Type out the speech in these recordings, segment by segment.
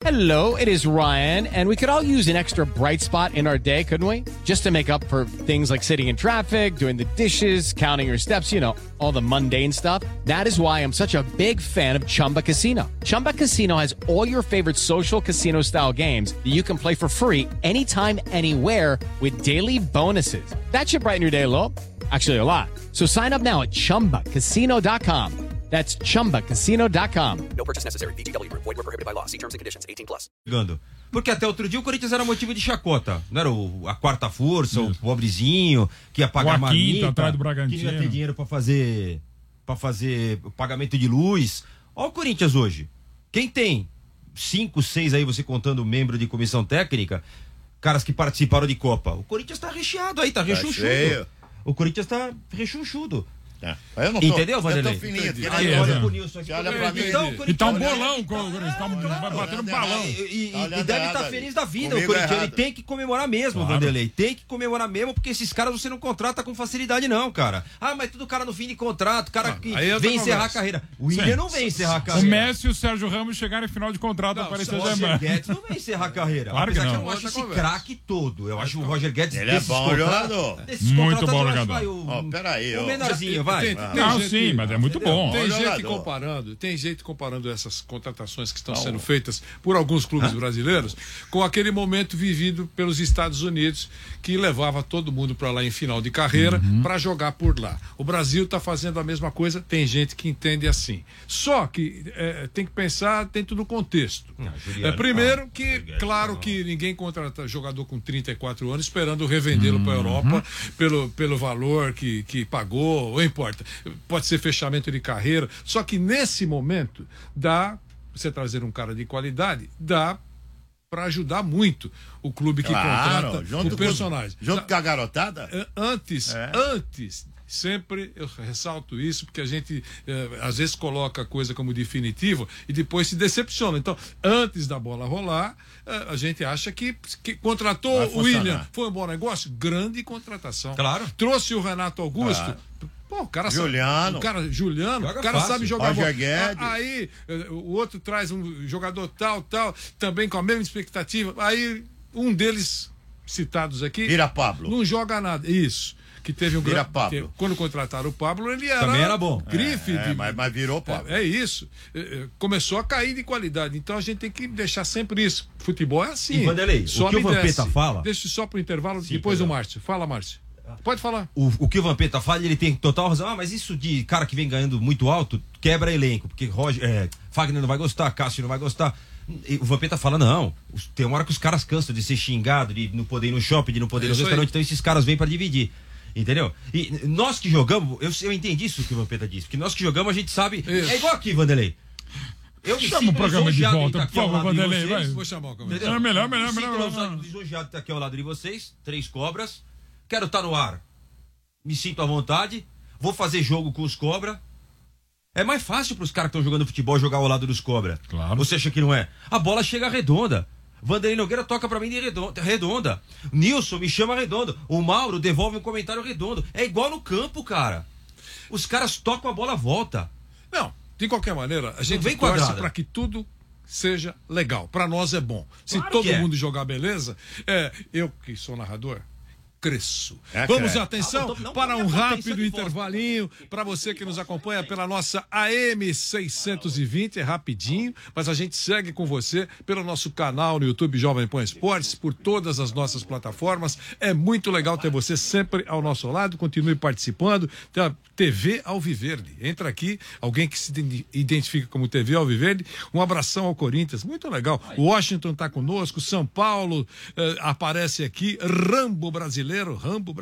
Hello, it is Ryan, and we could all use an extra bright spot in our day, couldn't we? Just to make up for things like sitting in traffic, doing the dishes, counting your steps, you know, all the mundane stuff. That is why I'm such a big fan of Chumba Casino. Chumba Casino has all your favorite social casino-style games that you can play for free anytime, anywhere with daily bonuses. That should brighten your day a little. Actually, a lot. So sign up now at ChumbaCasino.com. That's ChumbaCasino.com. No purchase necessary. VGW Group. Void where prohibited by law. See terms and conditions. 18+. Porque até outro dia o Corinthians era motivo de chacota. Não era a quarta força, o pobrezinho, que ia pagar marmita, atrás do Bragantino, que não ia ter dinheiro pra fazer o pagamento de luz. Olha o Corinthians hoje. Quem tem 5, 6 aí, você contando membro de comissão técnica, caras que participaram de Copa. O Corinthians tá recheado aí, tá rechonchudo. O Corinthians tá rechonchudo. Eu não tô, entendeu, Vanderlei? Eu tô fininho. Olha pro Nilson aqui. Olha pra mim. E tá um bolão, tá batendo balão. E deve estar feliz da vida. Comigo O Corinthians ele tem que comemorar mesmo, claro. Vanderlei. Tem que comemorar mesmo, porque esses caras você não contrata com facilidade, não, cara. Ah, mas tudo cara no fim de contrato, cara que vem encerrar a carreira. O William não vem encerrar a carreira. O Messi e o Sérgio Ramos chegaram em final de contrato para Paris Saint-Germain. O Roger Guedes não vem encerrar a carreira. Claro que não. Eu não acho esse craque todo. Eu acho o Roger Guedes ele é bom jogador. Muito bom jogador. Peraí, o menorzinho, vai. Sim, mas é muito bom. Tem gente comparando essas contratações que estão sendo feitas por alguns clubes brasileiros com aquele momento vivido pelos Estados Unidos, que levava todo mundo para lá em final de carreira para jogar por lá. O Brasil está fazendo a mesma coisa, tem gente que entende assim. Só que tem que pensar dentro do contexto. Primeiro que, claro que ninguém contrata jogador com 34 anos esperando revendê-lo para a Europa pelo valor que pagou, não importa. Pode ser fechamento de carreira, só que nesse momento dá, você trazer um cara de qualidade, dá para ajudar muito o clube que contrata o personagem. Junto com a garotada? Antes, sempre eu ressalto isso, porque a gente às vezes coloca a coisa como definitiva e depois se decepciona. Então, antes da bola rolar, a gente acha que contratou o William, foi um bom negócio, grande contratação. Claro. Trouxe o Renato Augusto. Claro. Pô, o cara Juliano. O cara sabe jogar bola. Aí o outro traz um jogador tal, também com a mesma expectativa. Aí um deles, citados aqui, Vira Pablo. Não joga nada. Isso. Que teve um grande. Quando contrataram o Pablo, ele também era bom. Grife. Mas virou Pablo. É isso. Começou a cair de qualidade. Então a gente tem que deixar sempre isso. Futebol é assim. E Vanderlei, o que o Vampeta fala? Deixa só pro intervalo, depois o Márcio. Fala, Márcio. Pode falar. O que o Vampeta fala, ele tem total razão. Mas isso de cara que vem ganhando muito alto quebra elenco, porque Fagner não vai gostar, Cássio não vai gostar. O Vampeta fala, não, tem uma hora que os caras cansam de ser xingado, de não poder ir no shopping, de não poder ir no restaurante, então esses caras vêm para dividir. Entendeu? E nós que jogamos, eu entendi isso que o Vampeta disse, porque nós que jogamos a gente sabe. Isso. É igual aqui, Vanderlei. Chama o programa de volta, por favor, Vanderlei. Vai. Vou chamar o programa. É melhor. Lisonjeado tá aqui ao lado de vocês, 3 cobras. Quero estar no ar. Me sinto à vontade. Vou fazer jogo com os cobras. É mais fácil para os caras que estão jogando futebol jogar ao lado dos cobras. Claro. Você acha que não é? A bola chega redonda. Vanderlei Nogueira toca pra mim de redonda. Nilson me chama redondo. O Mauro devolve um comentário redondo. É igual no campo, cara. Os caras tocam, a bola volta. Não, de qualquer maneira, a gente torce pra que tudo seja legal. Pra nós é bom. Se todo mundo jogar beleza, eu que sou narrador, cresço. Vamos, atenção, para um rápido intervalinho, para você que nos acompanha pela nossa AM 620, é rapidinho, mas a gente segue com você pelo nosso canal no YouTube Jovem Pan Esportes, por todas as nossas plataformas. É muito legal ter você sempre ao nosso lado, continue participando. Tem a TV Alviverde, entra aqui, alguém que se identifica como TV Alviverde, um abração ao Corinthians, muito legal. Washington está conosco, São Paulo aparece aqui, Rambo Brasileiro,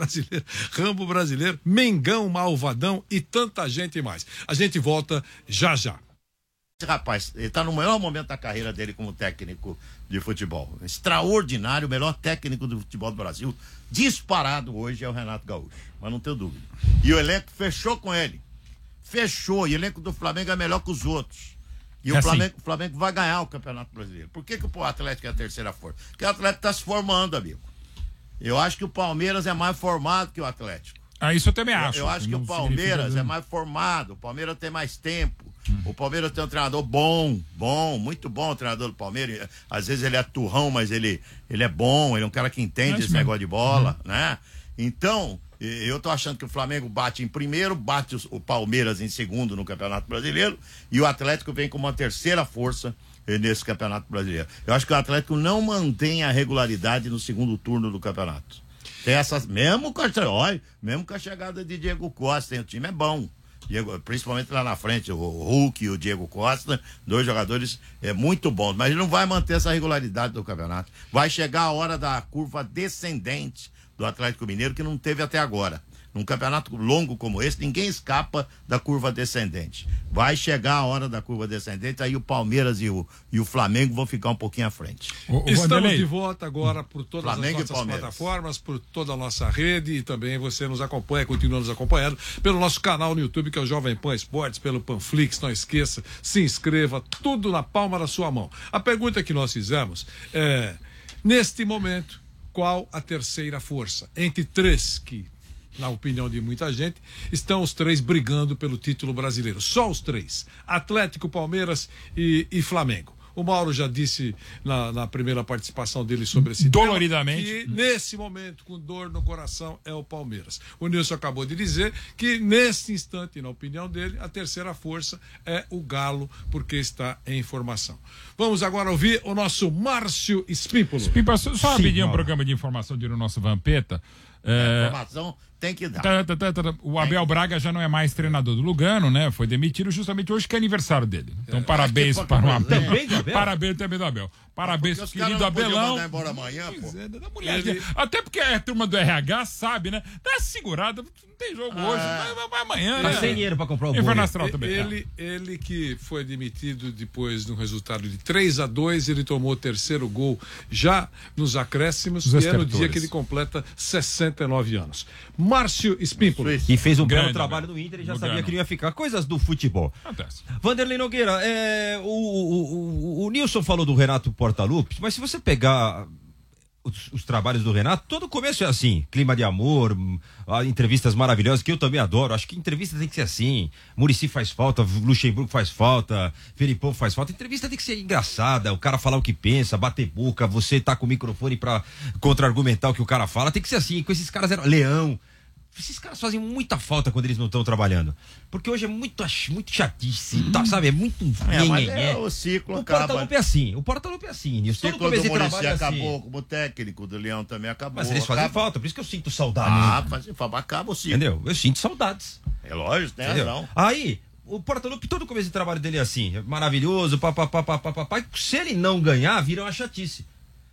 Mengão Malvadão e tanta gente mais. A gente volta já. Esse rapaz, ele tá no maior momento da carreira dele como técnico de futebol. Extraordinário, o melhor técnico do futebol do Brasil. Disparado hoje é o Renato Gaúcho, mas não tenho dúvida. E o elenco fechou com ele. Fechou. E o elenco do Flamengo é melhor que os outros. E o Flamengo vai ganhar o Campeonato Brasileiro. Por que o Atlético é a terceira força? Porque o Atlético está se formando, amigo. Eu acho que o Palmeiras é mais formado que o Atlético. Isso eu também acho. Eu acho que o Palmeiras é mais formado, o Palmeiras tem mais tempo. O Palmeiras tem um treinador bom, muito bom o treinador do Palmeiras. Às vezes ele é turrão, mas ele é bom, ele é um cara que entende esse negócio de bola, né? Então, eu tô achando que o Flamengo bate em primeiro, bate o Palmeiras em segundo no Campeonato Brasileiro e o Atlético vem com uma terceira força nesse Campeonato Brasileiro. Eu acho que o Atlético não mantém a regularidade no segundo turno do campeonato. Tem essas, mesmo com a chegada de Diego Costa, o time é bom. Principalmente lá na frente, o Hulk e o Diego Costa, 2 jogadores muito bons, mas ele não vai manter essa regularidade do campeonato. Vai chegar a hora da curva descendente do Atlético Mineiro, que não teve até agora. Num campeonato longo como esse, ninguém escapa da curva descendente. Vai chegar a hora da curva descendente, aí o Palmeiras e o Flamengo vão ficar um pouquinho à frente. Estamos de volta agora por todas Flamengo as nossas plataformas, por toda a nossa rede, e também você nos acompanha, continua nos acompanhando pelo nosso canal no YouTube, que é o Jovem Pan Esportes, pelo Panflix. Não esqueça, se inscreva, tudo na palma da sua mão. A pergunta que nós fizemos é, neste momento, qual a terceira força? Entre 3 que, na opinião de muita gente, estão os 3 brigando pelo título brasileiro. Só os 3. Atlético, Palmeiras e Flamengo. O Mauro já disse na primeira participação dele sobre esse doloridamente tema, que nesse momento, com dor no coração, é o Palmeiras. O Nilson acabou de dizer que nesse instante, na opinião dele, a terceira força é o Galo, porque está em formação. Vamos agora ouvir o nosso Márcio Espímpolo. Só rapidinho um programa de informação do nosso Vampeta. Informação tem que dar. O Abel Braga já não é mais treinador do Lugano, né? Foi demitido justamente hoje, que é aniversário dele. Então, parabéns para o Abel. Parabéns também do Abel. Parabéns pro querido Abelão. Mandar embora amanhã, pô. Até porque a turma do RH sabe, né? Tá segurada, não tem jogo hoje, vai amanhã, né? Tá sem dinheiro pra comprar o bolo. Ele que foi demitido depois de um resultado de 3-2, ele tomou o terceiro gol já nos acréscimos, e é no dia que ele completa 69 anos. Márcio Espímpolo. E fez um belo trabalho no Inter e já sabia que ele ia ficar. Coisas do futebol. Acontece. Vanderlei Nogueira, o Nilson falou do Renato Portaluppi, mas se você pegar os trabalhos do Renato, todo começo é assim, clima de amor, entrevistas maravilhosas, que eu também adoro. Acho que entrevista tem que ser assim. Muricy faz falta, Luxemburgo faz falta, Felipão faz falta. Entrevista tem que ser engraçada, o cara falar o que pensa, bater boca, você tá com o microfone pra contra-argumentar o que o cara fala. Tem que ser assim, com esses caras Leão. Esses caras fazem muita falta quando eles não estão trabalhando. Porque hoje é muito chatice, tá, sabe? É muito... mas o ciclo acaba. O Portaluppi é assim. O Portaluppi é assim. O ciclo do Muricy acabou, como técnico do Leão também acabou. Mas eles fazem falta, por isso que eu sinto saudade. Acaba o ciclo. Entendeu? Eu sinto saudades. É lógico, tem razão. Aí, o Portaluppi, todo começo de trabalho dele é assim, é maravilhoso, papapá. Se ele não ganhar, vira uma chatice.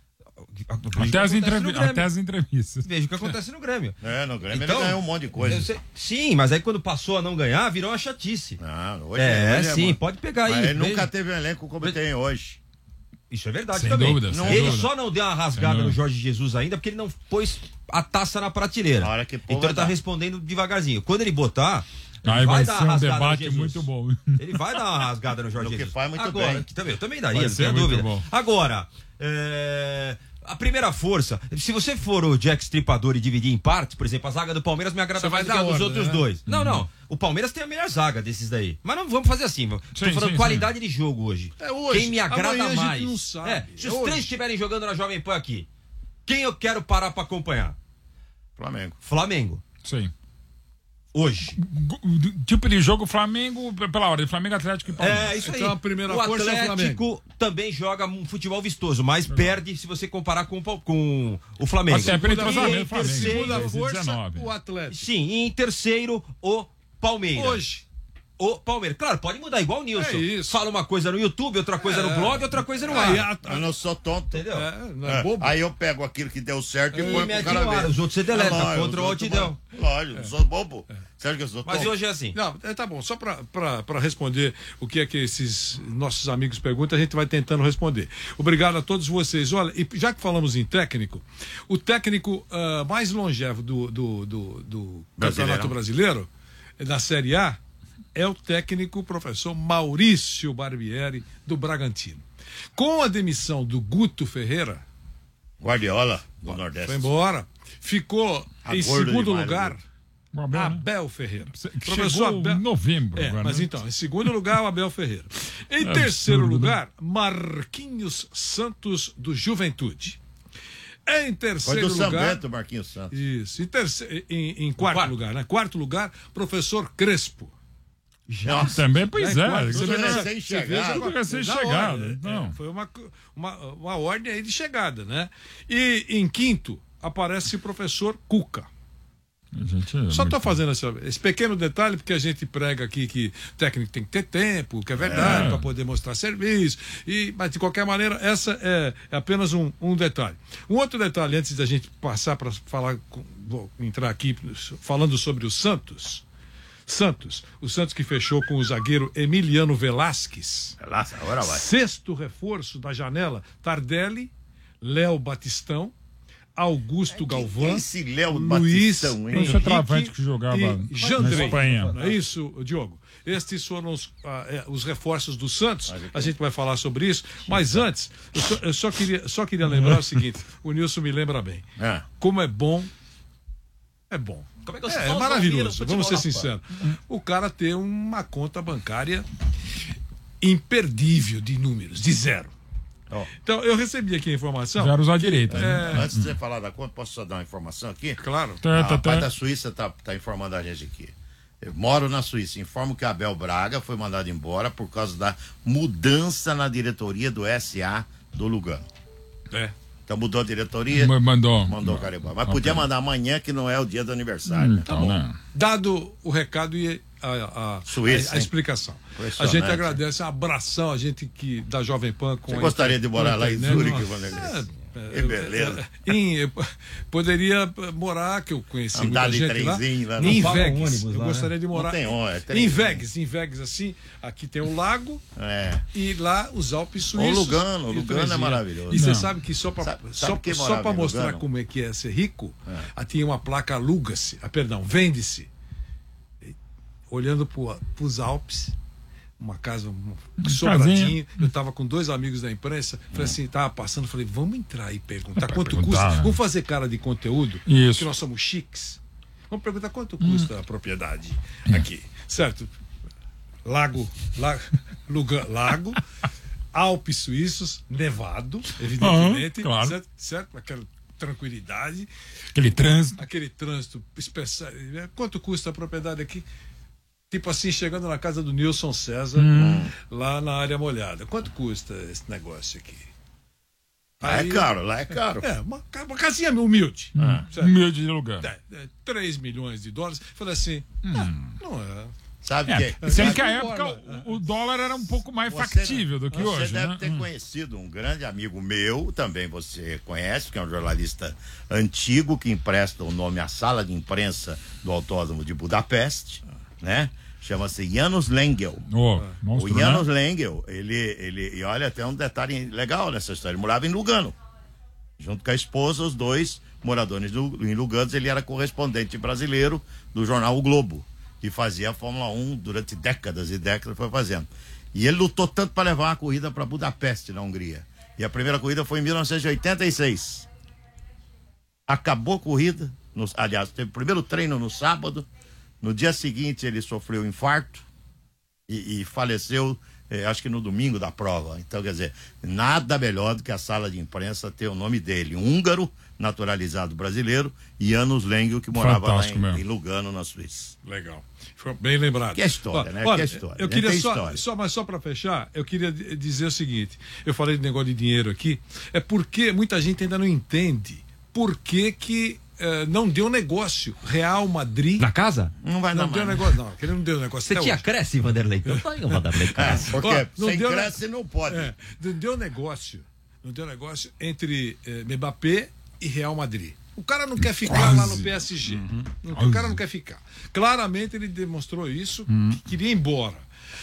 Até as entrevistas. Veja o que acontece no Grêmio. No Grêmio ele ganhou um monte de coisa. Sim, mas aí quando passou a não ganhar, virou uma chatice. Hoje sim, pode pegar aí. Mas ele nunca teve um elenco como tem hoje. Isso é verdade sem também. Dúvida, ele só não deu uma rasgada no Jorge Jesus ainda porque ele não pôs a taça na prateleira. Então ele tá respondendo devagarzinho. Quando ele botar, vai ser um debate muito bom. Ele vai dar uma rasgada no Jorge Jesus. Que faz muito agora, bem. Que também daria, não tenho dúvida. Bom. Agora, a primeira força, se você for o Jack Stripador e dividir em partes, por exemplo, a zaga do Palmeiras me agrada mais do que a dos outros dois. Não. O Palmeiras tem a melhor zaga desses daí. Mas não vamos fazer assim. Tô falando qualidade de jogo hoje. Quem me agrada mais. Não sabe. Se os 3 estiverem jogando na Jovem Pan aqui, quem eu quero parar pra acompanhar? Flamengo. Sim. Hoje. Tipo de jogo Flamengo, pela ordem, Flamengo, Atlético e Palmeiras. Isso aí. Então a primeira o força é o Atlético também joga um futebol vistoso, mas perde se você comparar com o Flamengo. Até pelo entrosamento, Flamengo. Segunda força, o Atlético. Sim, e em terceiro, o Palmeiras. Hoje. O Palmeiras. Claro, pode mudar igual o Nilson. Isso. Fala uma coisa no YouTube, outra coisa no blog, outra coisa no ar. Eu não sou tonto. Entendeu? Não é bobo. Aí eu pego aquilo que deu certo e põe pro cara ver. Os outros você deleta, contra o outidão. Lógico, não sou bobo. Sério que eu sou tonto? Mas hoje é assim. Não, tá bom. Só pra responder o que é que esses nossos amigos perguntam, a gente vai tentando responder. Obrigado a todos vocês. Olha, e já que falamos em técnico, o técnico mais longevo do Campeonato Brasileiro, da Série A, é o técnico professor Maurício Barbieri, do Bragantino. Com a demissão do Guto Ferreira, Guardiola do Nordeste. foi embora, ficou em segundo lugar Abel Ferreira. Professor Abel... em novembro. Agora, mas né? então, em segundo lugar, o Abel Ferreira. Em terceiro lugar, Marquinhos Santos, do Juventude. Em terceiro lugar... lugar... São Bento, Marquinhos Santos. Isso. Em quarto lugar, né? Quarto lugar, professor Crespo. Nossa, também, pois é. Tudo recém-chegado. Foi uma ordem aí de chegada, né? E em quinto, aparece o professor Cuca. Só estou fazendo esse pequeno detalhe porque a gente prega aqui que o técnico tem que ter tempo, que é verdade, para poder mostrar serviço. Mas de qualquer maneira, essa é apenas um detalhe. Um outro detalhe, antes da gente passar para falar, vou entrar aqui falando sobre o Santos. O Santos que fechou com o zagueiro Emiliano Velasquez. Agora vai. Sexto reforço da janela, Tardelli, Léo Batistão, Augusto Galvão, esse Léo Luiz Batistão, hein? Henrique, centroavante que jogava na Espanha. Não é isso, Diogo? Estes foram os reforços do Santos. A gente vai falar sobre isso. Mas antes, eu só queria lembrar o seguinte: o Nilson me lembra bem. Como é bom. É bom. É maravilhoso, vamos ser sinceros. O cara ter uma conta bancária imperdível de números, de zero. Então, eu recebi aqui a informação. Zero usar direito. Antes de você falar da conta, posso só dar uma informação aqui? Claro. A parte da Suíça tá informando a gente aqui. Eu moro na Suíça. Informo que Abel Braga foi mandado embora por causa da mudança na diretoria do SA do Lugano. Então mudou a diretoria. Mandou o cara embora. Mas podia mandar amanhã, que não é o dia do aniversário. Tá bom. Né? Dado o recado e a explicação. A gente agradece, um abração, a gente da Jovem Pan. Você gostaria de morar lá em Zurique, Vanderlei? Que beleza. Poderia morar, que eu conheci andar muita gente lá, em Vegas. Eu gostaria de morar em Vegas, assim. Aqui tem o lago e lá os Alpes Suíços. O Lugano é maravilhoso. E você sabe que só para mostrar como é que é ser rico, tinha uma placa aluga-se, vende-se. Olhando para os Alpes, uma casa sobradinho. Eu tava com 2 amigos da imprensa, falei assim, tava passando, falei, vamos entrar e perguntar quanto custa. Vamos fazer cara de conteúdo, que nós somos chiques. Vamos perguntar quanto custa a propriedade aqui, certo? Lago, Alpes Suíços, nevado, evidentemente, claro. certo? Aquela tranquilidade. Aquele trânsito especial. Quanto custa a propriedade aqui? Tipo assim, chegando na casa do Nilson César, lá na área molhada. Quanto custa esse negócio aqui? Lá é caro. Uma casinha humilde. Humilde de lugar. 3 milhões de dólares. Falei assim, não é. Sabe que sendo que a época o dólar era um pouco mais factível do que hoje. Você deve ter conhecido um grande amigo meu, também você conhece, que é um jornalista antigo, que empresta o nome à sala de imprensa do Autódromo de Budapeste, né? Chama-se Janusz Lengel. O Janusz Lengel, ele olha, até um detalhe legal nessa história, ele morava em Lugano, junto com a esposa, os dois moradores em Lugano. Ele era correspondente brasileiro do jornal O Globo, que fazia a Fórmula 1 durante décadas e décadas, foi fazendo. E ele lutou tanto para levar uma corrida para Budapeste, na Hungria. E a primeira corrida foi em 1986. Acabou a corrida, aliás, teve o primeiro treino no sábado. No dia seguinte ele sofreu um infarto e faleceu, acho que no domingo da prova. Então, quer dizer, nada melhor do que a sala de imprensa ter o nome dele, um húngaro naturalizado brasileiro, Janusz Lengel, que morava lá em Lugano, na Suíça. Legal. Foi bem lembrado. Que história, né? Olha, que história. Eu queria só para fechar, eu queria dizer o seguinte, eu falei de negócio de dinheiro aqui, é porque muita gente ainda não entende por que não deu negócio. Real Madrid. Na casa? Não vai dar. Não deu negócio, não. Aquele não deu negócio. Você tinha Cresce, Vanderlei? Então tá aí o Vanderlei Cresce. Porque sem Cresce não pode. Não deu negócio. Não deu negócio entre Mbappé e Real Madrid. O cara não quer ficar lá no PSG. O cara não quer ficar. Claramente ele demonstrou isso, que queria ir embora.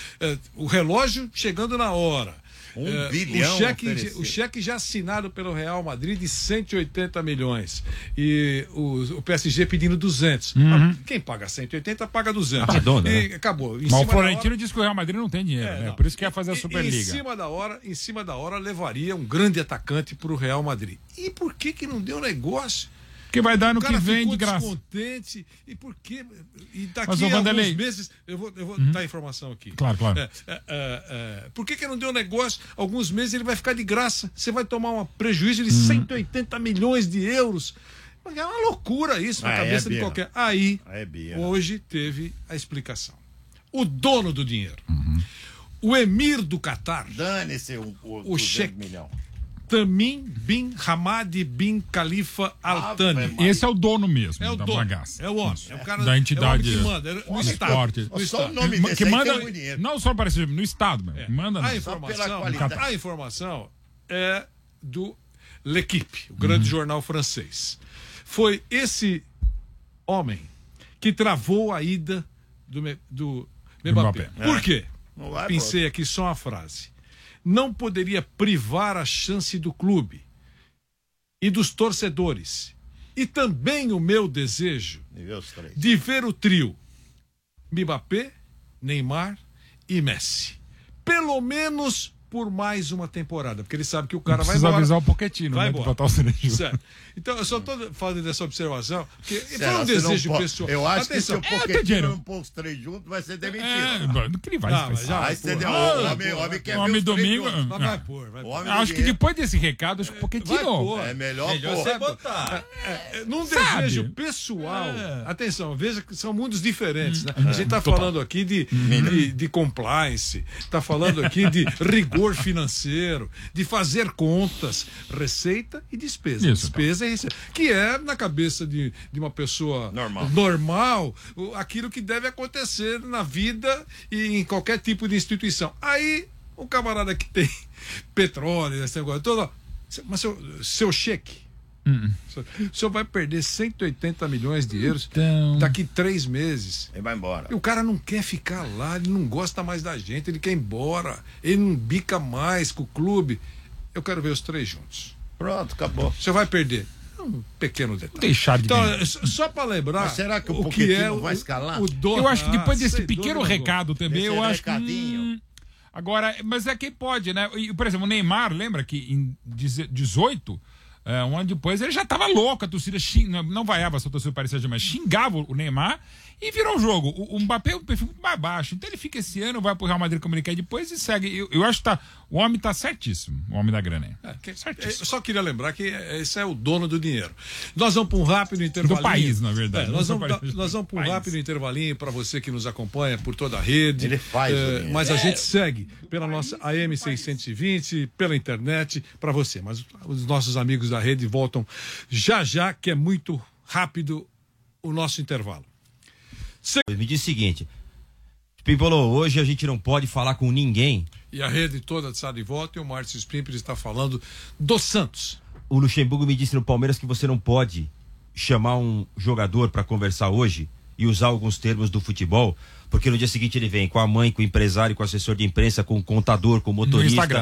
O relógio chegando na hora. $1 bilhão. O cheque já assinado pelo Real Madrid de 180 milhões. E o PSG pedindo 200. Quem paga 180 paga 200. E acabou. Mas o Florentino disse que o Real Madrid não tem dinheiro, né? Por isso que quer fazer a Superliga. Em cima da hora levaria um grande atacante para o Real Madrid. E por que não deu negócio? Porque vai dar no que vem de graça. Descontente, e por quê? E daqui Mas, a Vanderlei, alguns meses, eu vou dar a informação aqui. Claro. Por que não deu negócio? Alguns meses ele vai ficar de graça. Você vai tomar um prejuízo de 180 milhões de euros. É uma loucura isso na cabeça de qualquer. Aí, hoje teve a explicação. O dono do dinheiro, o emir do Catar, dane-se o Sheikh Tamim bin Hamad bin Khalifa Al Thani. Esse é o dono mesmo da bagaça. É o homem. É o cara da entidade que manda no Estado. Só o nome desse que manda, dinheiro. não só para no Estado, manda a informação é do L'Equipe, o grande jornal francês. Foi esse homem que travou a ida do Mbappé. Por quê? Pensei aqui só uma frase. Não poderia privar a chance do clube e dos torcedores. E também o meu desejo de ver o trio Mbappé, Neymar e Messi. Pelo menos por mais uma temporada, porque ele sabe que o cara vai embora. Precisa avisar o Pochettino, vai embora. Botar o certo. Então, eu só estou falando dessa observação, porque foi um desejo pessoal. Eu acho que se o Pochettino não pôr os três juntos, vai ser demitido. Que ele vai o homem domingo. Vai pôr. Acho que depois desse recado, acho que o Pochettino. É melhor você botar. Num desejo pessoal. Atenção, veja que são mundos diferentes, né? A gente está falando aqui de compliance, está falando aqui de rigor financeiro, de fazer contas, receita e despesa. Despesa e receita. Que é, na cabeça de uma pessoa normal, aquilo que deve acontecer na vida e em qualquer tipo de instituição. Aí, o camarada que tem petróleo, esse negócio todo, mas seu cheque, o senhor vai perder 180 milhões de euros daqui 3 meses. Ele vai embora. E o cara não quer ficar lá, ele não gosta mais da gente, ele quer ir embora. Ele não bica mais com o clube. Eu quero ver os 3 juntos. Pronto, acabou. O senhor vai perder. Um pequeno detalhe. Deixar de então, só para lembrar. Mas será que o Pochettino vai escalar? Eu acho que depois desse pequeno recado também, eu acho que. Agora, mas é quem pode, né? Por exemplo, o Neymar, lembra que em 18. Um ano depois ele já estava louco, a torcida não vaiava, se a torcida parecia demais, xingava o Neymar e virou um jogo. O Mbappé é um perfil muito mais baixo, então ele fica esse ano, vai pro Real Madrid como ele quer depois e segue. Eu acho que o homem tá certíssimo, o homem da grana aí. Eu só queria lembrar que esse é o dono do dinheiro. Nós vamos para um rápido intervalinho. Do país, na verdade. Nós vamos para um rápido intervalinho para você que nos acompanha por toda a rede. Ele faz mas a gente segue pela nossa AM 620, pela internet, para você. Mas os nossos amigos da rede voltam já, que é muito rápido o nosso intervalo. Me diz o seguinte, Pimpolo, hoje a gente não pode falar com ninguém. E a rede toda está de volta e o Márcio Spimper está falando do Santos. O Luxemburgo me disse no Palmeiras que você não pode chamar um jogador para conversar hoje e usar alguns termos do futebol, porque no dia seguinte ele vem com a mãe, com o empresário, com o assessor de imprensa, com o contador, com o motorista,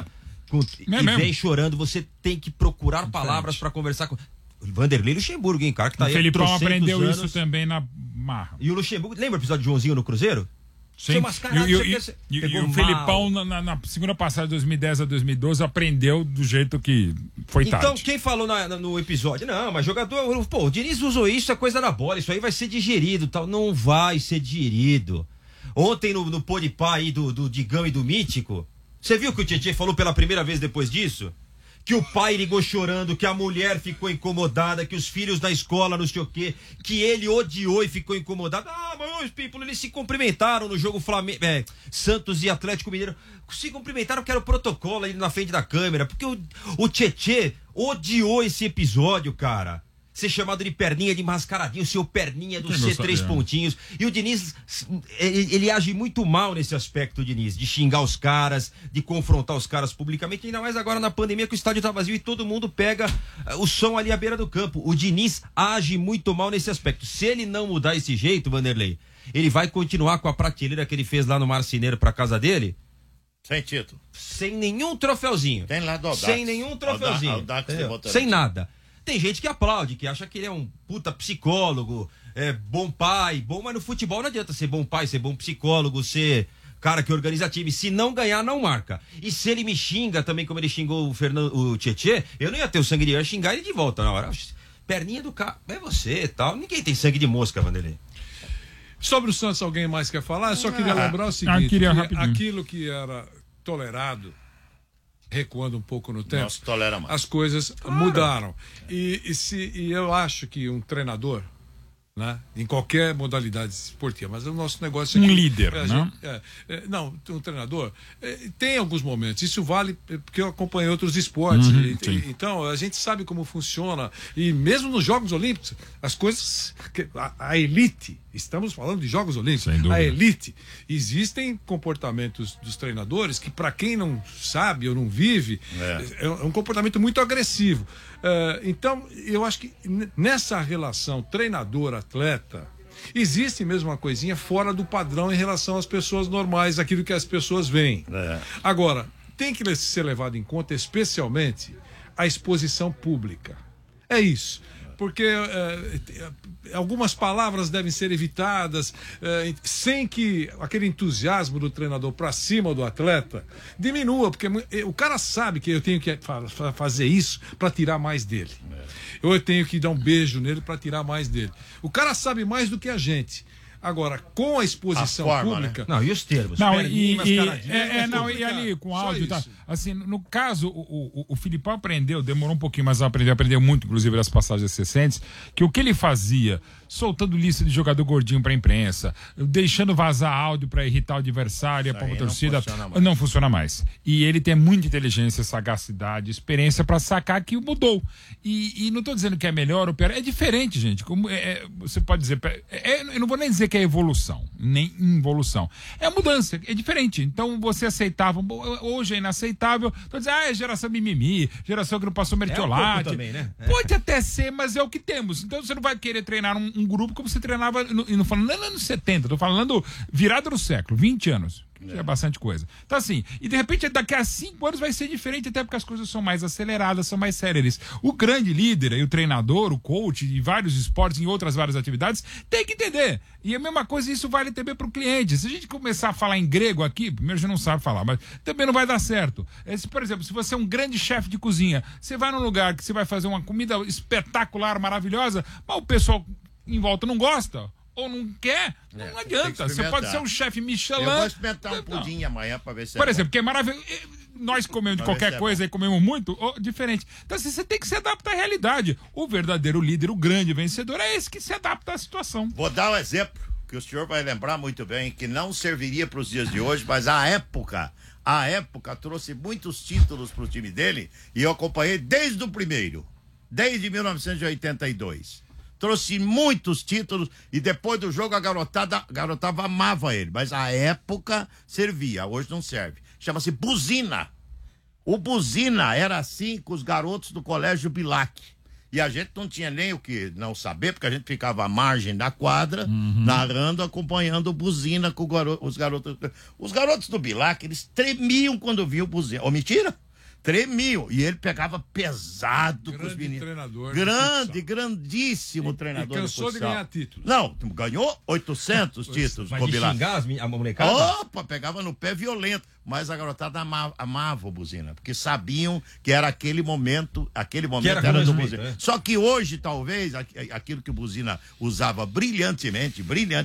vem chorando. Você tem que procurar palavras para conversar com Vanderlei Luxemburgo, hein, cara que tá aí. O Felipão aprendeu isso também na marra. E o Luxemburgo, lembra o episódio de Joãozinho no Cruzeiro? Sim. E o Felipão na segunda passagem de 2010 a 2012 aprendeu do jeito que foi tarde. Então quem falou no episódio, não, mas jogador, pô, o Diniz usou isso, é coisa da bola, isso aí vai ser digerido, tal. Não vai ser digerido. Ontem no Podpah aí do Digão e do Mítico, você viu que o Tietê falou pela primeira vez depois disso? Que o pai ligou chorando, que a mulher ficou incomodada, que os filhos da escola não sei o quê, que ele odiou e ficou incomodado. Mas people, eles se cumprimentaram no jogo Santos e Atlético Mineiro. Se cumprimentaram porque era o protocolo aí na frente da câmera, porque o Tietê odiou esse episódio, cara. Ser chamado de perninha de mascaradinho, seu perninha do C3 pontinhos. E o Diniz, ele age muito mal nesse aspecto, o Diniz, de xingar os caras, de confrontar os caras publicamente, ainda mais agora na pandemia que o estádio tá vazio e todo mundo pega o som ali à beira do campo. O Diniz age muito mal nesse aspecto. Se ele não mudar esse jeito, Vanderlei, ele vai continuar com a prateleira que ele fez lá no Marceneiro pra casa dele? Sem título. Sem nenhum troféuzinho. Tem lá do Audax. Sem nenhum troféuzinho. Audax sem nada. Tem gente que aplaude, que acha que ele é um puta psicólogo, bom pai, mas no futebol não adianta ser bom pai, ser bom psicólogo, ser cara que organiza time. Se não ganhar, não marca. E se ele me xinga também, como ele xingou o Tietê, eu não ia ter o sangue de xingar ele de volta na hora. perninha do cara, é você e tal. Ninguém tem sangue de mosca, Vanderlei. Sobre o Santos, alguém mais quer falar? Eu só queria lembrar o seguinte, queria que rapidinho. aquilo que era tolerado, recuando um pouco no tempo, Não se tolera mais. as coisas mudaram. E eu acho que um treinador, né, em qualquer modalidade esportiva, mas o nosso negócio aqui, líder, né? Não, um treinador tem alguns momentos, isso vale porque eu acompanhei outros esportes, então a gente sabe como funciona, e mesmo nos Jogos Olímpicos, as coisas, a elite, estamos falando de Jogos Olímpicos, a elite, existem comportamentos dos treinadores que, para quem não sabe ou não vive, é um comportamento muito agressivo. Então, eu acho que nessa relação treinador-atleta, existe mesmo uma coisinha fora do padrão em relação às pessoas normais, aquilo que as pessoas veem. Agora, tem que ser levado em conta especialmente a exposição pública. É isso. Porque algumas palavras devem ser evitadas sem que aquele entusiasmo do treinador para cima do atleta diminua, porque o cara sabe que eu tenho que fazer isso para tirar mais dele. Ou eu tenho que dar um beijo nele para tirar mais dele. O cara sabe mais do que a gente. Agora, com a exposição pública... Né? Não, e os termos? Não, e ali com áudio, tá? Assim, no caso, o Filipão aprendeu, demorou um pouquinho, mas aprendeu muito, inclusive das passagens recentes, que o que ele fazia, soltando lista de jogador gordinho pra imprensa, deixando vazar áudio pra irritar o adversário, pra torcida, não funciona mais. E ele tem muita inteligência, sagacidade, experiência pra sacar que mudou. E não tô dizendo que é melhor ou pior, é diferente, gente. Como você pode dizer, eu não vou nem dizer que é evolução, nem involução. É mudança, é diferente. Então você aceitava, hoje é inaceitável, então dizer, é geração mimimi, geração que não passou mertiolate. Também, né? Pode até ser, mas é o que temos. Então você não vai querer treinar um grupo como você treinava, e não falando nos anos 70, tô falando virada do século, 20 anos. É bastante coisa. Então assim, e de repente daqui a 5 anos vai ser diferente, até porque as coisas são mais aceleradas, são mais sérias. O grande líder e o treinador, o coach de vários esportes, em outras várias atividades, tem que entender. E a mesma coisa, isso vale também para o cliente. Se a gente começar a falar em grego aqui, primeiro já não sabe falar, mas também não vai dar certo. Por exemplo, se você é um grande chefe de cozinha, você vai num lugar que você vai fazer uma comida espetacular, maravilhosa, mas o pessoal em volta não gosta ou não quer, não adianta. Você pode ser um chefe Michelin. Eu vou experimentar um pudim amanhã para ver se por exemplo, que é maravilhoso. Nós comemos de qualquer coisa e comemos muito, diferente. Então, assim, você tem que se adaptar à realidade. O verdadeiro líder, o grande vencedor, é esse que se adapta à situação. Vou dar um exemplo que o senhor vai lembrar muito bem, que não serviria para os dias de hoje, mas a época trouxe muitos títulos para o time dele, e eu acompanhei desde o primeiro, desde 1982. Trouxe muitos títulos e depois do jogo a garotada amava ele, mas a época servia, hoje não serve. Chama-se Buzina. O Buzina era assim com os garotos do Colégio Bilac. E a gente não tinha nem o que não saber, porque a gente ficava à margem da quadra, narrando, acompanhando o Buzina com os garotos. Os garotos do Bilac, eles tremiam quando viam o Buzina. Ô, mentira? Tremiam. E ele pegava pesado com os meninos. Treinador grandíssimo treinador. E cansou de ganhar títulos. Não, ganhou 800 títulos com o Bilac. A molecada? Opa, pegava no pé violento. Mas a garotada amava o Buzina, porque sabiam que era aquele momento era do Buzina. Só que hoje, talvez, aquilo que o Buzina usava brilhantemente,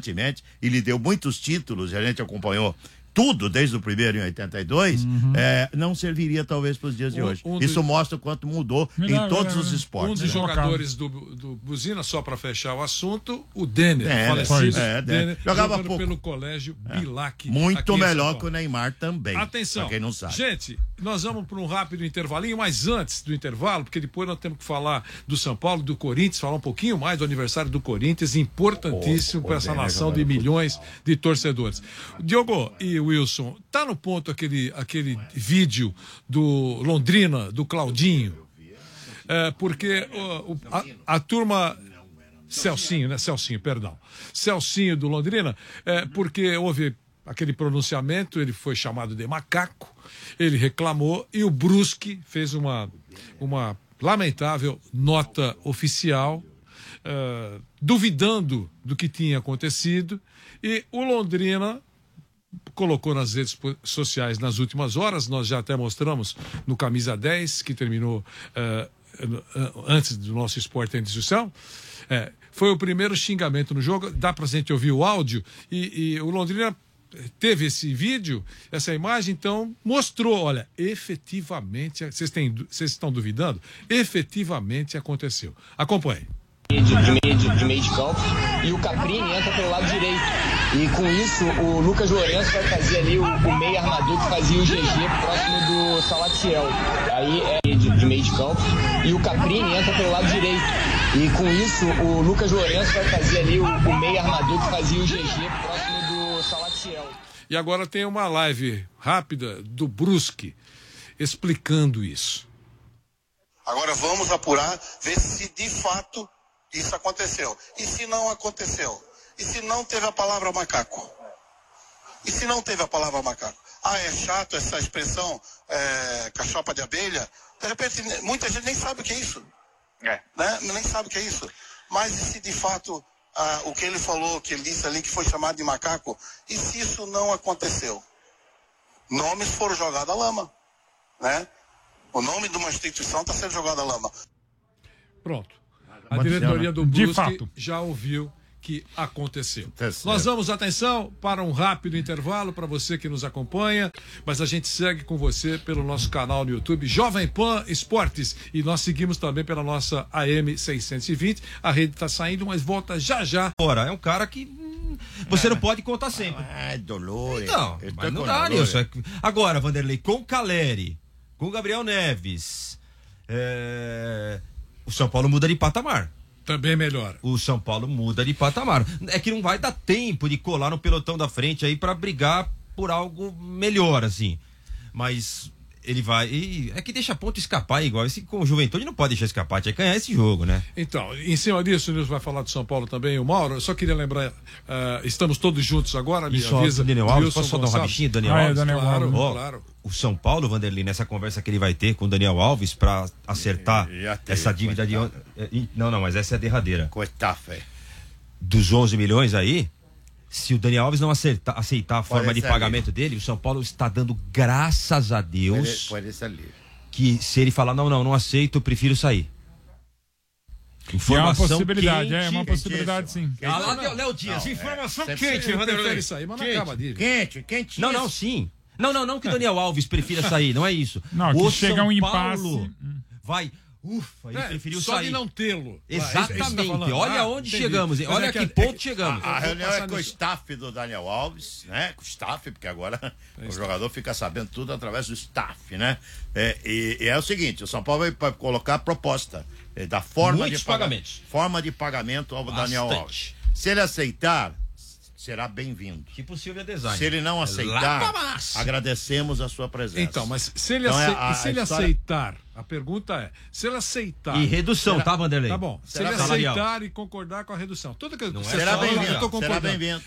e lhe deu muitos títulos, e a gente acompanhou tudo desde o primeiro em 82, não serviria talvez para os dias de hoje. Isso mostra o quanto mudou em todos os esportes. Um dos jogadores do Buzina, só para fechar o assunto, o Denner, falecido. Denner, jogava pouco pelo Colégio Bilac. Muito melhor que o Neymar também. Atenção, quem não sabe. Gente, nós vamos para um rápido intervalinho, mas antes do intervalo, porque depois nós temos que falar do São Paulo, do Corinthians, falar um pouquinho mais do aniversário do Corinthians, importantíssimo para essa nação de milhões de torcedores. Diogo e Wilson, tá no ponto aquele vídeo do Londrina, do Claudinho, porque a turma Celcinho do Londrina, porque houve aquele pronunciamento, ele foi chamado de macaco, ele reclamou e o Brusque fez uma lamentável nota oficial, duvidando do que tinha acontecido, e o Londrina colocou nas redes sociais nas últimas horas, nós já até mostramos no Camisa 10, que terminou antes do nosso Esporte em Discussão, foi o primeiro xingamento no jogo. Dá pra gente ouvir o áudio, e o Londrina teve esse vídeo, essa imagem, então mostrou, olha, efetivamente, vocês estão duvidando? Efetivamente aconteceu. Acompanhe. De meio de campo, e o Caprini entra pelo lado direito, e com isso o Lucas Lourenço vai fazer ali o meio armador que fazia o GG próximo do Salatiel. Aí de meio de campo, e o Caprini entra pelo lado direito, e com isso o Lucas Lourenço vai fazer ali o meio armador que fazia o GG próximo do Salatiel. E agora tem uma live rápida do Brusque explicando isso. Agora vamos apurar, ver se de fato isso aconteceu. E se não aconteceu? E se não teve a palavra macaco? E se não teve a palavra macaco? Ah, é chato essa expressão, cachopa de abelha? De repente, muita gente nem sabe o que é isso. Né? Nem sabe o que é isso. Mas e se de fato o que ele falou, que ele disse ali que foi chamado de macaco, e se isso não aconteceu? Nomes foram jogados à lama, né? O nome de uma instituição está sendo jogado à lama. Pronto. A diretoria do Brusque já ouviu que aconteceu. Nós vamos, atenção, para um rápido intervalo para você que nos acompanha, mas a gente segue com você pelo nosso canal no YouTube, Jovem Pan Esportes, e nós seguimos também pela nossa AM 620. A rede está saindo, mas volta já já. Ora, é um cara que você não pode contar sempre. Dolores. Então, mas não dá, Nilson. Agora, Vanderlei, com Caleri, com Gabriel Neves, o São Paulo muda de patamar. Também melhor. O São Paulo muda de patamar. É que não vai dar tempo de colar no pelotão da frente aí pra brigar por algo melhor, assim. Mas ele vai. É que deixa a ponto escapar igual. Esse com o Juventude não pode deixar escapar, tinha que ganhar esse jogo, né? Então, em cima disso, o Nilson vai falar do São Paulo também, o Mauro. Eu só queria lembrar, estamos todos juntos agora. Me avisa. Daniel Alves, posso só dar um rabichinho, Daniel Alves? Daniel claro, Alves. Claro. O São Paulo, Vanderlei, nessa conversa que ele vai ter com o Daniel Alves pra acertar essa dívida de. Não, mas essa é a derradeira. Dos 11 milhões aí, se o Daniel Alves não aceitar a forma de pagamento dele, o São Paulo está dando graças a Deus que se ele falar, não aceito, eu prefiro sair. Informação é uma possibilidade, quente, é uma possibilidade, sim. Lá, Léo Dias, informação quente, Vanderlei. Sair, mas não acaba dele. Quente. Não, sim. Não que o Daniel Alves prefira sair, não é isso. Não, o que chega São um Paulo impasse. Vai. Ufa, ele preferiu só sair. De não tê-lo. Exatamente. Tá olha onde chegamos, hein? Olha que ponto chegamos. A reunião é com o staff do Daniel Alves, né? Com o staff, porque agora o jogador fica sabendo tudo através do staff, né? E é o seguinte, o São Paulo vai colocar a proposta da forma de pagamento. Forma de pagamento ao Daniel Alves. Se ele aceitar, será bem-vindo. Tipo Silvia Design. Se ele não aceitar, agradecemos a sua presença. Então, mas se ele, aceitar, a pergunta é, se ele aceitar... E redução, tá, Vanderlei? Tá bom. Se ele aceitar e concordar com a redução. Tudo que você será bem-vindo. Será bem-vindo.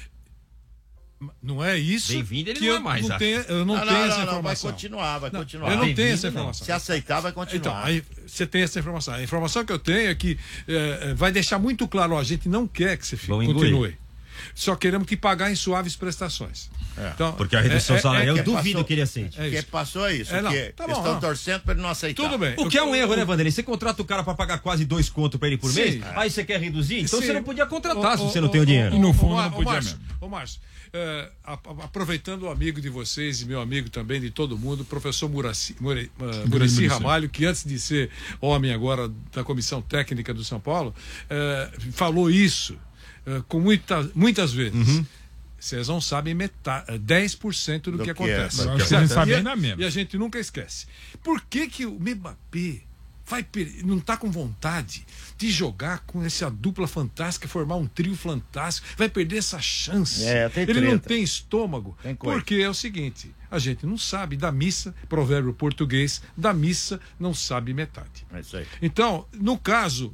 Não é isso. Bem-vindo ele que não é mais. Eu não tenho essa informação. Vai continuar. Eu não tenho essa informação. Se aceitar, vai continuar. Então, aí você tem essa informação. A informação que eu tenho é que vai deixar muito claro, a gente não quer que você continue. Só queremos que pagar em suaves prestações. Então, porque a redução salarial, eu duvido que ele aceite. Porque passou isso. Estão torcendo para ele não aceitar. Tudo bem. O que é um erro, né, Vanderlei? Você contrata o cara para pagar quase 2 contos para ele por mês, aí você quer reduzir? Então você não podia contratar se você não tem o dinheiro. E no fundo não podia mesmo. Ô, Márcio, aproveitando o amigo de vocês e meu amigo também de todo mundo, o professor Muricy Ramalho, que antes de ser homem agora da comissão técnica do São Paulo, falou isso com muitas vezes. Vocês não sabem 10% do que acontece. Vocês sabem ainda mesmo. E a gente nunca esquece. Por que o Mbappé não está com vontade de jogar com essa dupla fantástica, formar um trio fantástico? Vai perder essa chance. Ele não tem estômago. Porque é o seguinte, a gente não sabe da missa, provérbio português, da missa não sabe metade. É isso aí. Então, no caso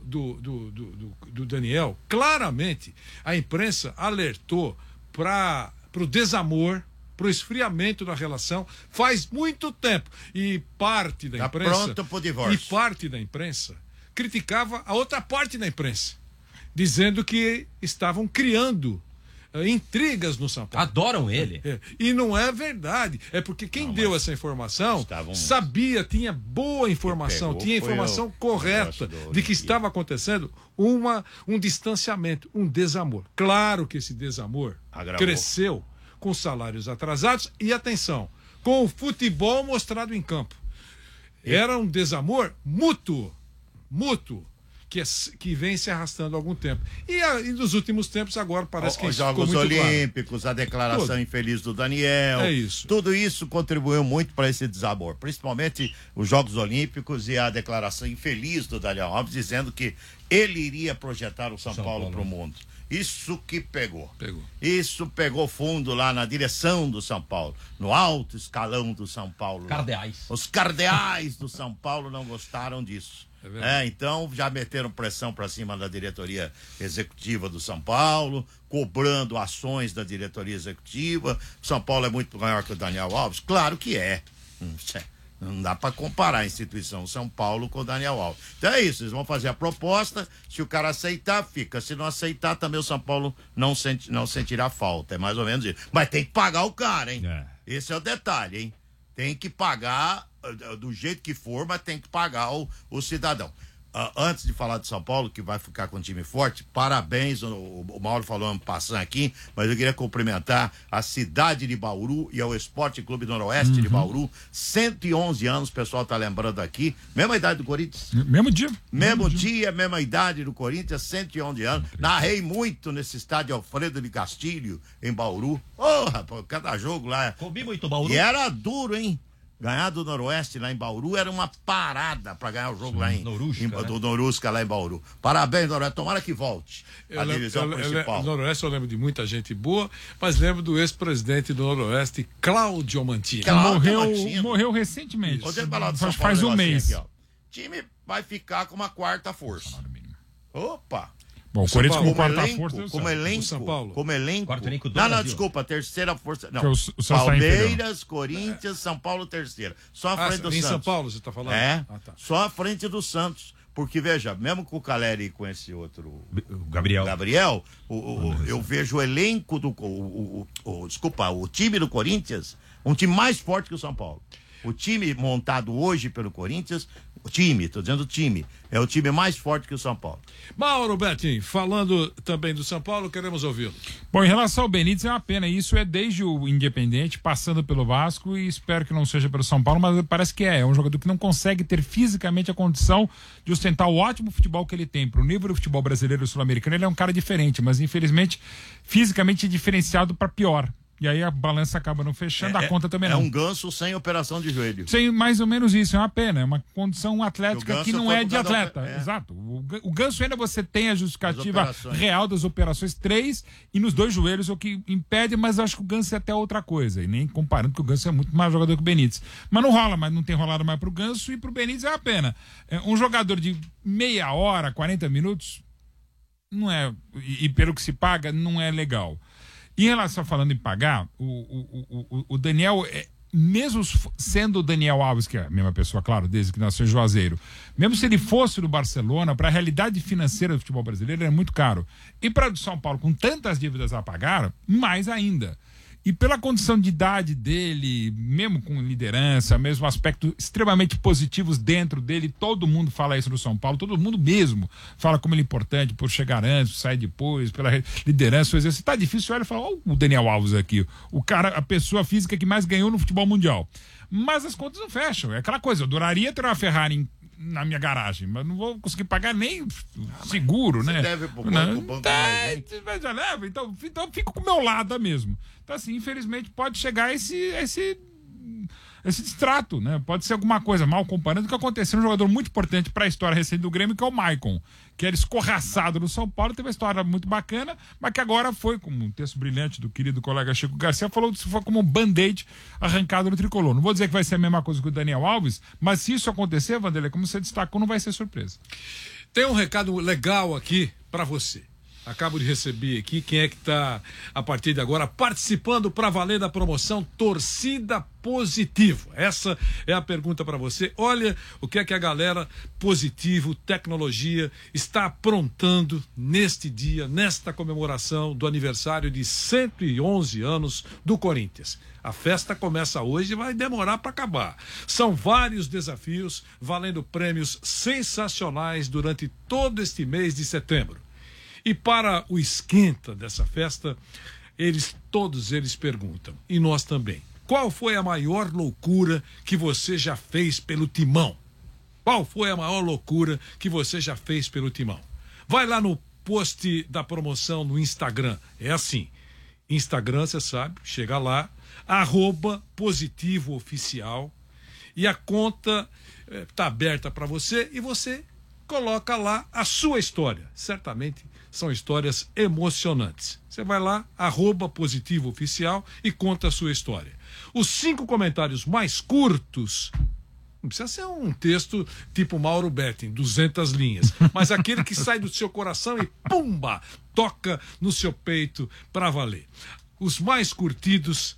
do Daniel, claramente a imprensa alertou para o desamor, para o esfriamento da relação faz muito tempo. E parte da imprensa. Pronto pro divórcio. E parte da imprensa criticava a outra parte da imprensa, dizendo que estavam criando intrigas no São Paulo. Adoram ele. E não é verdade. É porque quem deu essa informação sabia, tinha boa informação, tinha informação correta de que estava acontecendo um distanciamento, um desamor. Claro que esse desamor cresceu com salários atrasados e, atenção, com o futebol mostrado em campo. Era um desamor mútuo, que vem se arrastando há algum tempo. E nos últimos tempos agora parece que os Jogos Olímpicos, a declaração infeliz do Daniel. É isso. Tudo isso contribuiu muito para esse desamor, principalmente os Jogos Olímpicos e a declaração infeliz do Daniel Alves dizendo que ele iria projetar o São Paulo para o mundo. Isso que pegou. Isso pegou fundo lá na direção do São Paulo, no alto escalão do São Paulo. Cardeais. Os cardeais do São Paulo não gostaram disso. Então já meteram pressão para cima da diretoria executiva do São Paulo, cobrando ações da diretoria executiva. O São Paulo é muito maior que o Daniel Alves? Claro que é. Não dá para comparar a instituição São Paulo com o Daniel Alves. Então é isso, eles vão fazer a proposta, se o cara aceitar, fica. Se não aceitar, também o São Paulo não sentirá falta. É mais ou menos isso. Mas tem que pagar o cara, hein? Esse é o detalhe, hein? Tem que pagar do jeito que for, mas tem que pagar o cidadão. Antes de falar de São Paulo, que vai ficar com um time forte, parabéns, o Mauro falou ano passando aqui, mas eu queria cumprimentar a cidade de Bauru e ao Esporte Clube Noroeste de Bauru, 111 anos, o pessoal tá lembrando aqui, mesma idade do Corinthians. Mesmo dia, mesma idade do Corinthians, 111 anos. Narrei muito nesse estádio Alfredo de Castilho, em Bauru. Rapaz, cada jogo lá. Comi muito Bauru. E era duro, hein? Ganhar do Noroeste lá em Bauru era uma parada para ganhar o jogo lá do Norusca lá em Bauru. Parabéns, Noroeste. Tomara que volte a divisão principal. Noroeste eu lembro de muita gente boa, mas lembro do ex-presidente do Noroeste, Cláudio Mantini. Morreu recentemente. Faz um mês. Aqui, ó. O time vai ficar com uma quarta força. Opa! Bom, o Corinthians como quarta força. Como elenco. Quarto elenco do Brasil. Desculpa, terceira força. Não. Palmeiras, Corinthians, São Paulo, terceira. Só à frente do Santos. Em São Paulo, você está falando? Só à frente do Santos. Porque, veja, mesmo com o Caleri e com esse outro. O Gabriel, eu vejo o elenco do. O time do Corinthians, um time mais forte que o São Paulo. O time montado hoje pelo Corinthians, tô dizendo time, é o time mais forte que o São Paulo. Mauro Betim, falando também do São Paulo, queremos ouvi-lo. Bom, em relação ao Benítez, é uma pena, isso é desde o Independente, passando pelo Vasco, e espero que não seja pelo São Paulo, mas parece que é um jogador que não consegue ter fisicamente a condição de ostentar o ótimo futebol que ele tem. Pro nível do futebol brasileiro e sul-americano, ele é um cara diferente, mas infelizmente, fisicamente diferenciado para pior. E aí a balança acaba não fechando, a conta também não. É um Ganso sem operação de joelho. Sem mais ou menos isso, é uma pena. É uma condição atlética que não é de atleta. Exato. O Ganso ainda você tem a justificativa real das operações 3 e nos 2 joelhos, o que impede, mas eu acho que o Ganso é até outra coisa. E nem comparando que o Ganso é muito mais jogador que o Benítez. Mas não rola, mas não tem rolado mais pro Ganso e pro Benítez é uma pena. Um jogador de meia hora, 40 minutos, não é, e pelo que se paga, não é legal. Em relação, falando em pagar, o Daniel, mesmo sendo o Daniel Alves, que é a mesma pessoa, claro, desde que nasceu em Juazeiro, mesmo se ele fosse do Barcelona, para a realidade financeira do futebol brasileiro, ele é muito caro. E para o São Paulo, com tantas dívidas a pagar, mais ainda. E pela condição de idade dele, mesmo com liderança, mesmo aspectos extremamente positivos dentro dele, todo mundo fala isso no São Paulo, todo mundo mesmo fala como ele é importante por chegar antes, sair depois, pela liderança. Se tá difícil, olha e fala, o Daniel Alves aqui, o cara, a pessoa física que mais ganhou no futebol mundial. Mas as contas não fecham, é aquela coisa, eu adoraria ter uma Ferrari na minha garagem, mas não vou conseguir pagar nem seguro, né? Você deve pro banco mas já leva, então fico com o meu lado mesmo. Então assim, infelizmente pode chegar esse distrato, né? Pode ser alguma coisa, mal comparando, que aconteceu um jogador muito importante para a história recente do Grêmio, que é o Maicon, que era escorraçado no São Paulo, teve uma história muito bacana, mas que agora foi, como um texto brilhante do querido colega Chico Garcia, falou que foi como um band-aid arrancado no tricolor. Não vou dizer que vai ser a mesma coisa que o Daniel Alves, mas se isso acontecer, Vanderlei, como você destacou, não vai ser surpresa. Tem um recado legal aqui para você. Acabo de receber aqui quem é que está, a partir de agora, participando para valer da promoção Torcida Positivo. Essa é a pergunta para você. Olha o que é que a galera Positivo Tecnologia está aprontando neste dia, nesta comemoração do aniversário de 111 anos do Corinthians. A festa começa hoje e vai demorar para acabar. São vários desafios, valendo prêmios sensacionais durante todo este mês de setembro. E para o esquenta dessa festa, todos eles perguntam, e nós também, qual foi a maior loucura que você já fez pelo Timão? Qual foi a maior loucura que você já fez pelo Timão? Vai lá no post da promoção no Instagram, é assim, Instagram, você sabe, chega lá, @PositivoOficial, e a conta está aberta para você e você coloca lá a sua história. Certamente são histórias emocionantes. Você vai lá, @PositivoOficial, e conta a sua história. Os 5 comentários mais curtos, não precisa ser um texto tipo Mauro Betting, 200 linhas, mas aquele que sai do seu coração e pumba, toca no seu peito para valer. Os mais curtidos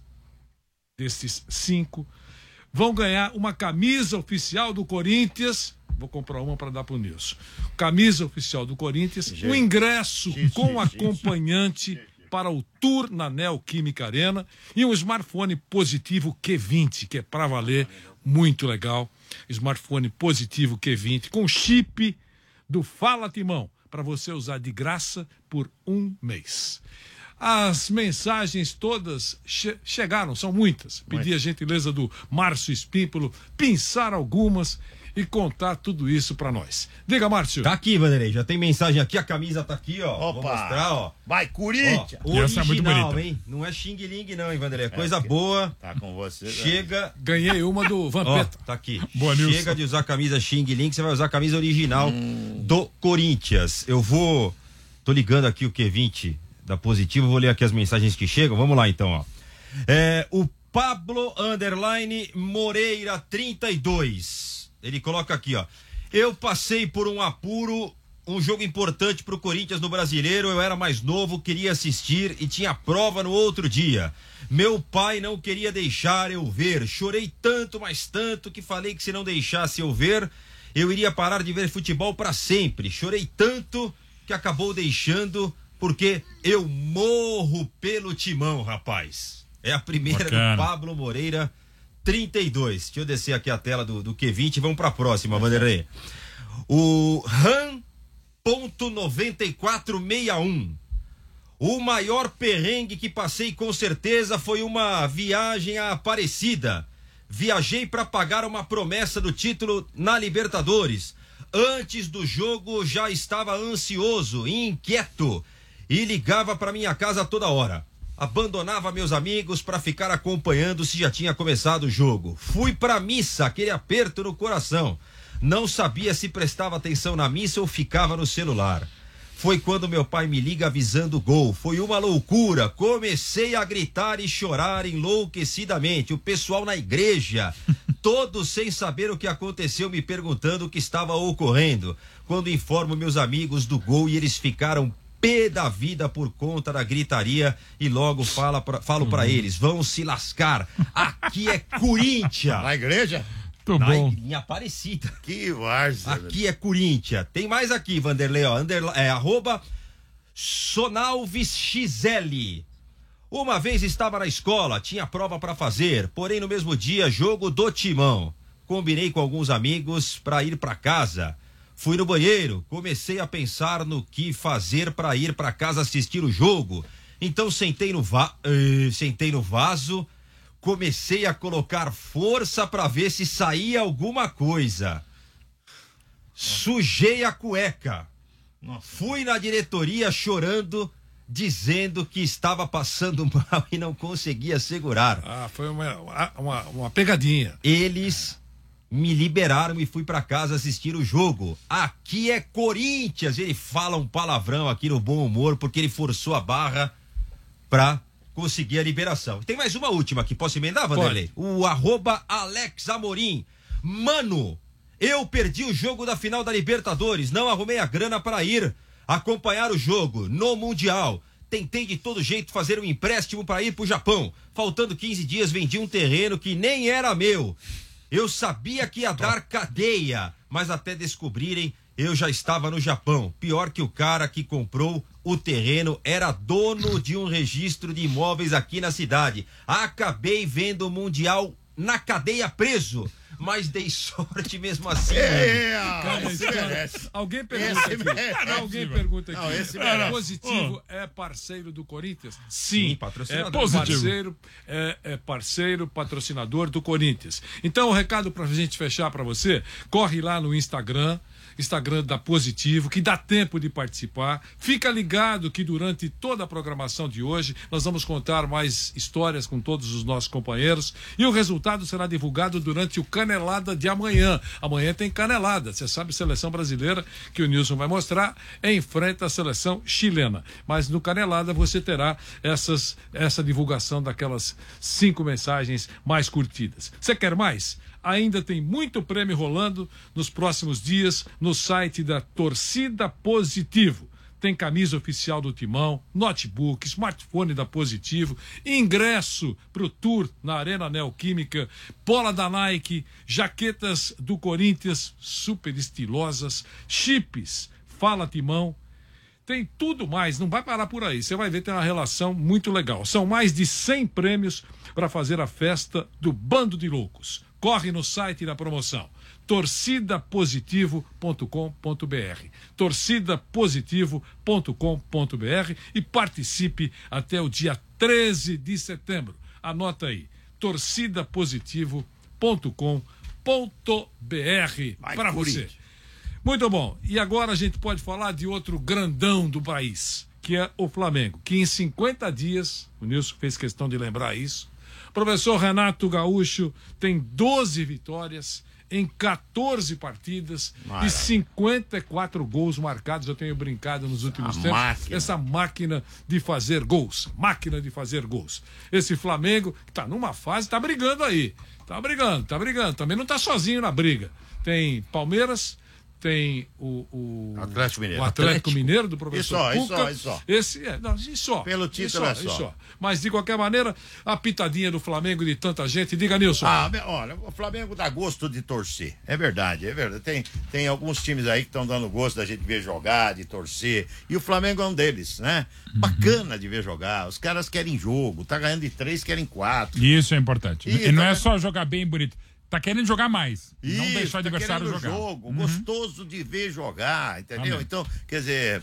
desses 5 vão ganhar uma camisa oficial do Corinthians. Vou comprar uma para dar pro Nilson. Camisa oficial do Corinthians, um ingresso com acompanhante para o tour na Neoquímica Arena e um smartphone Positivo Q20, que é para valer, muito legal. Smartphone Positivo Q20 com chip do Fala Timão, para você usar de graça por 1 mês. As mensagens todas chegaram, são muitas. Pedi a gentileza do Márcio Espímpolo pinçar algumas e contar tudo isso pra nós. Diga, Márcio. Tá aqui, Vanderlei, já tem mensagem aqui, a camisa tá aqui, ó. Opa. Vou mostrar, ó. Vai, Corinthians! Original, é muito bonita, hein? Não é xing-ling, não, hein, Vanderlei? Coisa boa. Tá com você. Chega. Ganhei uma do Vampeta. Tá aqui. Boa, Chega Nilson. de usar a camisa xing-ling, você vai usar a camisa original do Corinthians. Tô ligando aqui o Q20 da Positivo, vou ler aqui as mensagens que chegam. Vamos lá, então, ó. O Pablo Moreira 32. Ele coloca aqui, ó. Eu passei por um apuro, um jogo importante pro Corinthians no Brasileiro. Eu era mais novo, queria assistir e tinha prova no outro dia. Meu pai não queria deixar eu ver. Chorei tanto, mas tanto, que falei que se não deixasse eu ver, eu iria parar de ver futebol para sempre. Chorei tanto que acabou deixando, porque eu morro pelo Timão, rapaz. É a primeira do Pablo Moreira 32. Deixa eu descer aqui a tela do Q20. Vamos para a próxima, Vanderlei. O RAM.9461. O maior perrengue que passei com certeza foi uma viagem à Aparecida. Viajei para pagar uma promessa do título na Libertadores. Antes do jogo já estava ansioso e inquieto e ligava para minha casa toda hora. Abandonava meus amigos para ficar acompanhando se já tinha começado o jogo. Fui pra missa, aquele aperto no coração. Não sabia se prestava atenção na missa ou ficava no celular. Foi quando meu pai me liga avisando o gol. Foi uma loucura. Comecei a gritar e chorar enlouquecidamente. O pessoal na igreja, todos sem saber o que aconteceu, me perguntando o que estava ocorrendo. Quando informo meus amigos do gol e eles ficaram pé da vida por conta da gritaria e logo falo pra eles, vão se lascar, aqui é Corinthians. Na igreja? Tô bom. Em Aparecida. Que várzea. Aqui é Corinthians. Tem mais aqui, Vanderlei, ó, @SonalvesXL. Uma vez estava na escola, tinha prova pra fazer, porém no mesmo dia, jogo do Timão. Combinei com alguns amigos pra ir pra casa. Fui no banheiro, comecei a pensar no que fazer para ir para casa assistir o jogo. Então sentei no vaso, comecei a colocar força para ver se saía alguma coisa. Sujei a cueca. Fui na diretoria chorando, dizendo que estava passando mal e não conseguia segurar. Foi uma pegadinha. Eles me liberaram e fui pra casa assistir o jogo. Aqui é Corinthians. Ele fala um palavrão aqui no bom humor, porque ele forçou a barra pra conseguir a liberação. Tem mais uma última aqui, posso emendar, Vanderlei? O @AlexAmorim. Mano, eu perdi o jogo da final da Libertadores, não arrumei a grana pra ir, acompanhar o jogo no Mundial. Tentei de todo jeito fazer um empréstimo para ir pro Japão. Faltando 15 dias, vendi um terreno que nem era meu. Eu sabia que ia dar cadeia, mas até descobrirem, eu já estava no Japão. Pior que o cara que comprou o terreno era dono de um registro de imóveis aqui na cidade. Acabei vendo o Mundial na cadeia preso. Mas dei sorte mesmo assim. Alguém pergunta aqui. Positivo é parceiro do Corinthians? Sim, patrocinador. É parceiro, patrocinador do Corinthians. Então, o recado pra gente fechar pra você, corre lá no Instagram da Positivo, que dá tempo de participar. Fica ligado que durante toda a programação de hoje nós vamos contar mais histórias com todos os nossos companheiros e o resultado será divulgado durante o Canelada de amanhã. Amanhã tem Canelada, você sabe, seleção brasileira, que o Nilson vai mostrar, enfrenta a seleção chilena. Mas no Canelada você terá essa divulgação daquelas 5 mensagens mais curtidas. Você quer mais? Ainda tem muito prêmio rolando nos próximos dias no site da Torcida Positivo. Tem camisa oficial do Timão, notebook, smartphone da Positivo, ingresso pro tour na Arena Neoquímica, bola da Nike, jaquetas do Corinthians super estilosas, chips, fala Timão. Tem tudo mais, não vai parar por aí. Você vai ver, tem uma relação muito legal. São mais de 100 prêmios para fazer a festa do Bando de Loucos. Corre no site da promoção, torcidapositivo.com.br, torcidapositivo.com.br e participe até o dia 13 de setembro. Anota aí, torcidapositivo.com.br para você. Muito bom. E agora a gente pode falar de outro grandão do país, que é o Flamengo, que em 50 dias, o Nilson fez questão de lembrar isso, professor Renato Gaúcho tem 12 vitórias em 14 partidas e 54 gols marcados. Eu tenho brincado nos últimos tempos. Essa máquina de fazer gols. Esse Flamengo que tá numa fase, tá brigando aí. Tá brigando. Também não tá sozinho na briga. Tem Palmeiras, tem o Atlético Mineiro do professor Cuca. Só. Pelo título é só. Mas, de qualquer maneira, a pitadinha do Flamengo de tanta gente. Diga, Nilson. Olha, o Flamengo dá gosto de torcer. É verdade. Tem alguns times aí que estão dando gosto da gente ver jogar, de torcer. E o Flamengo é um deles, né? Bacana de ver jogar. Os caras querem jogo. Tá ganhando de 3, querem 4. Isso é importante. E não é só jogar bem bonito. Tá querendo jogar mais. Não deixar o adversário jogar. Jogo, gostoso de ver jogar, entendeu? Amém. Então, quer dizer,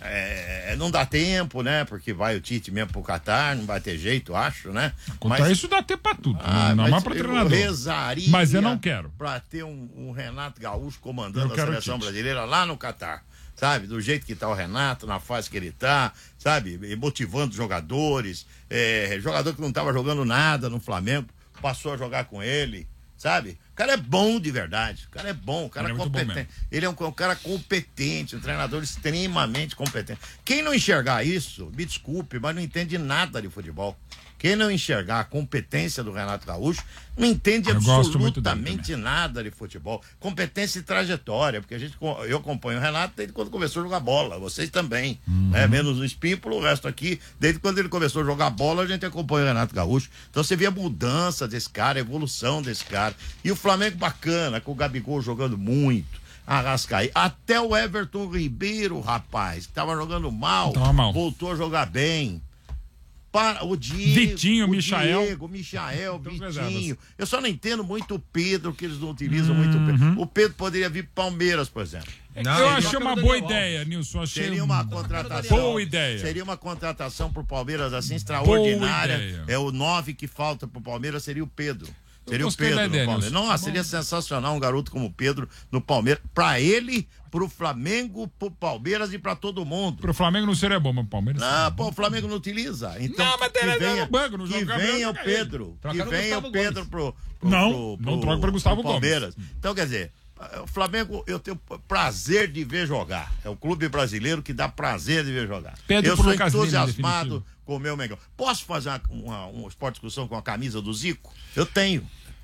não dá tempo, né? Porque vai o Tite mesmo pro Catar, não vai ter jeito, acho, né? Contra isso dá tempo pra tudo. Não é pra treinador. Rezaria, mas eu não quero. Pra ter um Renato Gaúcho comandando a seleção brasileira lá no Catar. Sabe? Do jeito que tá o Renato, na fase que ele tá, sabe? E motivando jogadores. Jogador que não tava jogando nada no Flamengo, passou a jogar com ele. Sabe? O cara é bom de verdade. O cara é bom, o cara é competente. Ele é um cara competente, um treinador extremamente competente. Quem não enxergar isso, me desculpe, mas não entende nada de futebol. Quem não enxergar a competência do Renato Gaúcho, não entende absolutamente nada de futebol. Competência e trajetória, porque eu acompanho o Renato desde quando começou a jogar bola, vocês também, né? Menos o Espímpolo, o resto aqui, desde quando ele começou a jogar bola, a gente acompanha o Renato Gaúcho. Então você vê a mudança desse cara, a evolução desse cara. E o Flamengo bacana, com o Gabigol jogando muito. Arrascaí. Até o Everton Ribeiro, rapaz, que tava jogando mal, voltou a jogar bem. O Diego, Michael, Vitinho. Eu só não entendo muito o Pedro, que eles não utilizam muito o Pedro. O Pedro poderia vir pro Palmeiras, por exemplo. Eu achei uma boa ideia, Nilson. Seria uma contratação. Boa ideia. Seria uma contratação pro Palmeiras assim extraordinária. É o 9 que falta pro Palmeiras, seria o Pedro. Seria o Pedro no Palmeiras. Nossa, seria sensacional um garoto como o Pedro no Palmeiras. Pra ele, pro Flamengo, pro Palmeiras e pra todo mundo. Pro Flamengo não seria bom, mas pro Palmeiras. O Flamengo não utiliza. Então, mas que venha o Pedro. Que venha o Pedro pro não troca pra Gustavo Palmeiras. Gomes. Então, quer dizer, o Flamengo, eu tenho prazer de ver jogar. É o clube brasileiro que dá prazer de ver jogar. Pedro, eu sou entusiasmado com o meu Mengão. Posso fazer uma esporte discussão com a camisa do Zico? Eu tenho.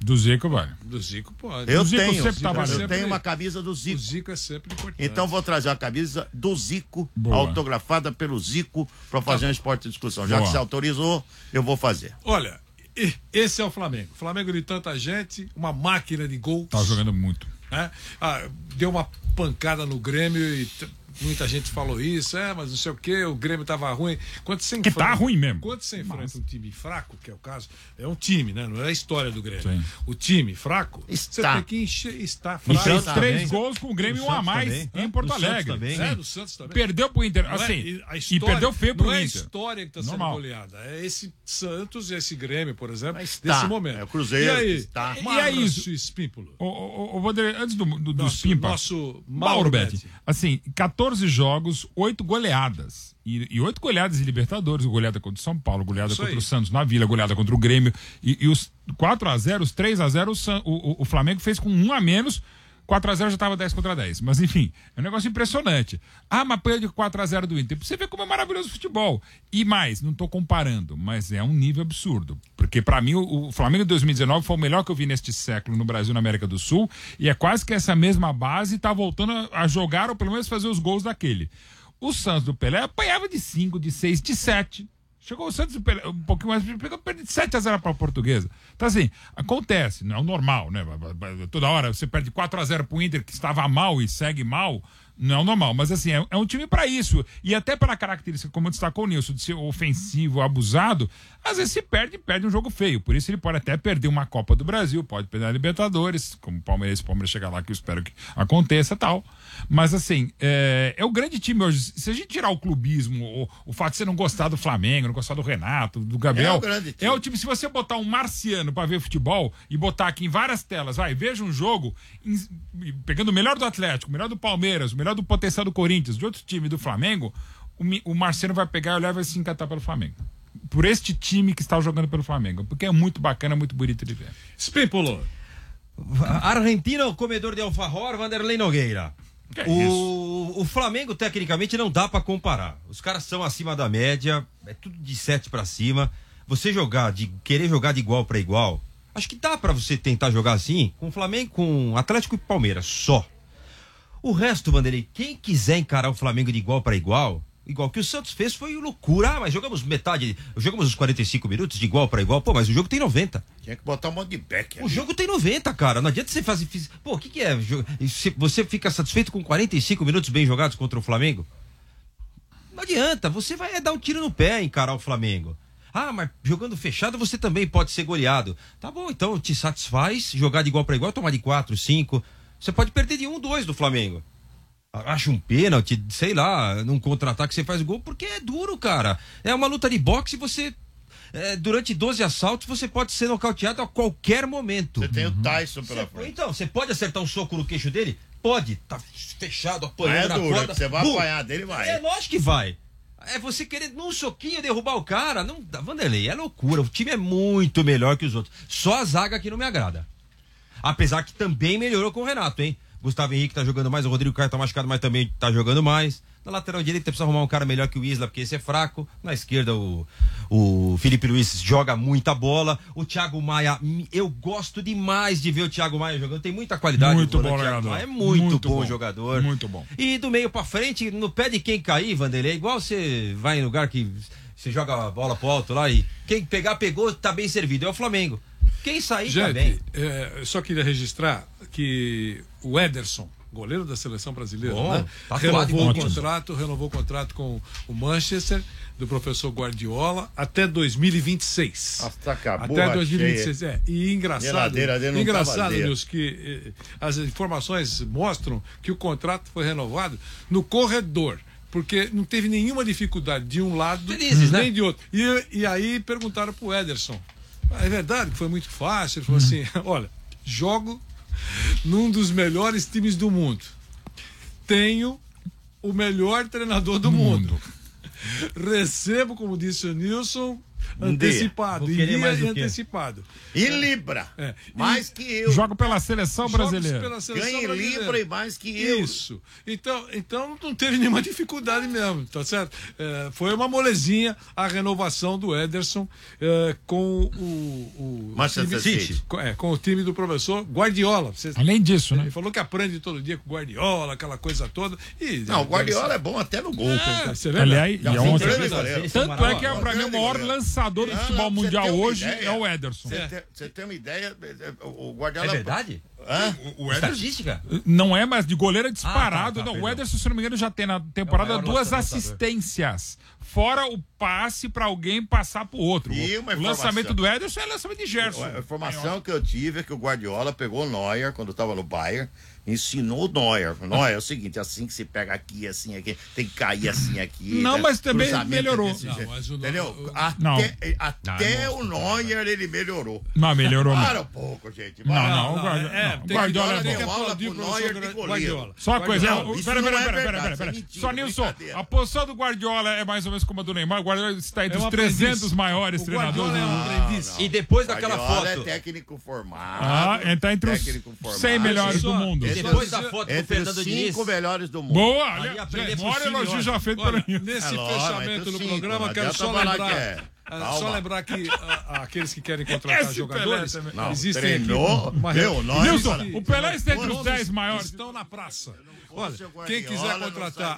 Do Zico, vale. Do Zico pode. Eu o Zico tenho. sempre tá Eu tenho uma camisa do Zico. O Zico é sempre importante. Então vou trazer a camisa do Zico, Boa. autografada pelo Zico, para fazer um esporte de discussão. Já Boa. que você autorizou, eu vou fazer. Olha, esse é o Flamengo. Flamengo de tanta gente, uma máquina de gols. Tá jogando muito. Né? Deu uma pancada no Grêmio e muita gente falou isso, mas não sei o que, o Grêmio tava ruim. Quando você Que tá ruim mesmo. Quando você enfrenta um time fraco, que é o caso, é um time, né? Não é a história do Grêmio. Sim. O time fraco, você tem que está E fraco. fez 3 gols com o Grêmio, um a mais em Porto Alegre. Do Santos também. Perdeu pro Inter, assim, e perdeu feio pro Não é a Inter. história que tá sendo goleada, é esse Santos e esse Grêmio, por exemplo, está. nesse momento. É o Cruzeiro. E aí, Está. E é isso. Espímpulo. O Vanderlei, antes do Spimpa, Nosso Mauro Betti, assim, 14 jogos, 8 goleadas. E 8 goleadas em Libertadores, goleada contra o São Paulo, goleada contra o Santos na Vila, goleada contra o Grêmio. E os 4-0, os 3-0, o Flamengo fez com 1 a menos. 4-0 já estava 10-10. Mas enfim, é um negócio impressionante. Mas perde 4-0 do Inter. Você vê como é maravilhoso o futebol. E mais, não estou comparando, mas é um nível absurdo. Porque para mim o Flamengo de 2019 foi o melhor que eu vi neste século no Brasil, na América do Sul. E é quase que essa mesma base está voltando a jogar ou pelo menos fazer os gols daquele. O Santos do Pelé apanhava de 5, de 6, de 7. Chegou o Santos um pouquinho mais, perdeu de 7-0 para a Portuguesa. Então, assim, acontece, não é o normal, né? Toda hora você perde 4-0 para o Inter, que estava mal e segue mal, não é o normal. Mas, assim, é um time para isso. E até pela característica, como destacou o Nilson, de ser ofensivo, abusado, às vezes se perde um jogo feio. Por isso ele pode até perder uma Copa do Brasil, pode perder a Libertadores, como o Palmeiras chegar lá, que eu espero que aconteça e tal. Mas, assim, é o grande time hoje. Se a gente tirar o clubismo, o fato de você não gostar do Flamengo, não gostar do Renato, do Gabriel, é o time. Se você botar um marciano para ver futebol e botar aqui em várias telas, veja um jogo, pegando o melhor do Atlético, o melhor do Palmeiras, o melhor do potencial do Corinthians, de outro time do Flamengo, o marciano vai pegar e olhar e vai se encantar pelo Flamengo. Por este time que está jogando pelo Flamengo. Porque é muito bacana, muito bonito de ver. Spímpolo. Argentino, comedor de alfajor, Vanderlei Nogueira. O Flamengo, tecnicamente, não dá pra comparar. Os caras são acima da média, é tudo de 7 pra cima. Você querer jogar de igual pra igual, acho que dá pra você tentar jogar assim, com o Flamengo, com Atlético e Palmeiras, só. O resto, Vanderlei, quem quiser encarar o Flamengo de igual pra igual que o Santos fez, foi loucura. Mas jogamos os 45 minutos de igual pra igual. Pô, mas o jogo tem 90. Tinha que botar um monte de back. O jogo tem 90, cara. Não adianta você fazer. Pô, o que é? Você fica satisfeito com 45 minutos bem jogados contra o Flamengo? Não adianta. Você vai dar um tiro no pé encarar o Flamengo. Mas jogando fechado você também pode ser goleado. Tá bom, então te satisfaz jogar de igual pra igual, tomar de 4, 5. Você pode perder de 1, 2 do Flamengo. Acha um pênalti, sei lá, num contra-ataque você faz gol, porque é duro, cara. É uma luta de boxe e você, durante 12 assaltos, você pode ser nocauteado a qualquer momento. Você tem o Tyson pela frente. Então, você pode acertar um soco no queixo dele? Pode. Tá fechado, apanhando na corda. Você vai apanhar dele, vai. É lógico que vai. É você querer num soquinho derrubar o cara. Não, Vanderlei, é loucura. O time é muito melhor que os outros. Só a zaga que não me agrada. Apesar que também melhorou com o Renato, hein? Gustavo Henrique tá jogando mais, o Rodrigo Caio tá machucado, mas também tá jogando mais. Na lateral direita precisa arrumar um cara melhor que o Isla, porque esse é fraco. Na esquerda o Felipe Luiz joga muita bola. O Thiago Maia, eu gosto demais de ver o Thiago Maia jogando, tem muita qualidade. Muito bom jogador. É muito bom jogador. Muito bom. E do meio pra frente, no pé de quem cair, Vanderlei, igual você vai em lugar que você joga a bola pro alto lá e quem pegar, pegou, tá bem servido. É o Flamengo. Quem sair, gente, tá bem. Eu só queria registrar que o Ederson, goleiro da seleção brasileira, né? renovou o contrato com o Manchester, do professor Guardiola, até 2026. Nossa, até 2026, E engraçado, Deus, que as informações mostram que o contrato foi renovado no corredor. Porque não teve nenhuma dificuldade de um lado nem de outro. E aí perguntaram pro Ederson. É verdade que foi muito fácil. Ele falou assim: olha, jogo num dos melhores times do mundo. Tenho o melhor treinador do mundo. Recebo, como disse o Nilson, antecipado. Vou querer mais o quê? Antecipado. Em Libra. Mais que eu. Jogo pela seleção brasileira. Ganha em Libra e mais que eu. Isso. Então não teve nenhuma dificuldade mesmo, tá certo? Foi uma molezinha a renovação do Ederson com o Manchester City. Com o time do professor Guardiola. Além disso, né? Ele falou que aprende todo dia com o Guardiola, aquela coisa toda. Não, o Guardiola é bom até no gol. Aliás, tanto é que pra mim o maior lançador do futebol mundial hoje é o Ederson. Você tem uma ideia? O Guardiola... É verdade? O Ederson, estatística? Não é, mas de goleiro é disparado. O Ederson, se não me engano, já tem na temporada 2 assistências. Fora o passe pra alguém passar pro outro. O lançamento do Ederson é lançamento de Gerson. A informação que eu tive é que o Guardiola pegou o Neuer quando estava no Bayern, ensinou o Neuer. Neuer é o seguinte, assim que se pega aqui, assim aqui, tem que cair assim aqui. Não, mas também melhorou. Entendeu? Até o Neuer ele melhorou. Não, melhorou. Para um pouco, gente. O Guardiola tem que aplaudir o Neuer de goleiro. Só uma coisa, pera. Só Nilson, a posição do Guardiola é mais ou menos como a do Neymar. O Guardiola está entre os 300 maiores treinadores. E depois daquela foto... é técnico formado. Ele tá entre os 100 melhores do mundo. Depois da foto do Fernando Diniz. 5 melhores do mundo. Boa! Maior elogio já feito para mim. Nesse fechamento do programa, quero só lembrar... Só lembrar que aqueles que querem contratar jogadores, existem Nilson, o Pelé está entre os 10 maiores. Estão na praça. Olha, quem quiser contratar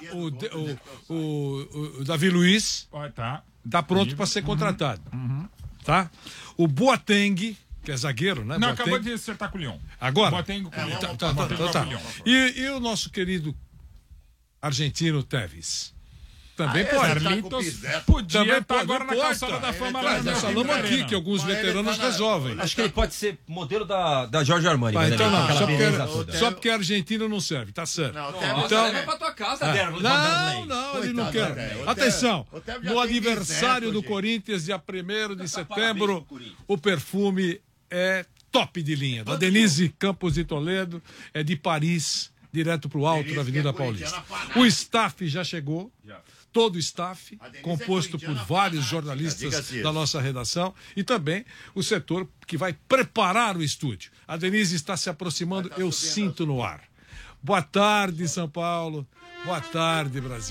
o Davi Luiz, tá pronto para ser contratado. Tá? O Boateng, que é zagueiro, né? Não, acabou de acertar com o Lyon. Agora? Boateng com o Lyon. Tá. E o nosso querido argentino Tevez? Também pode. Carlitos podia estar agora na calçada da fama lá. Nós falamos aqui que alguns veteranos resolvem. Acho que ele pode ser modelo da Giorgio Armani. Então não, só porque argentino não serve, tá certo. Então leva pra tua casa, Não, ele não quer. Atenção, no aniversário do Corinthians, dia 1º de setembro, o perfume é top de linha. Da Denise Campos de Toledo, é de Paris, direto pro alto da Avenida Paulista. O staff já chegou. Todo o staff, composto por vários jornalistas da nossa redação e também o setor que vai preparar o estúdio. A Denise está se aproximando, eu sinto no ar. Boa tarde, São Paulo. Boa tarde, Brasil.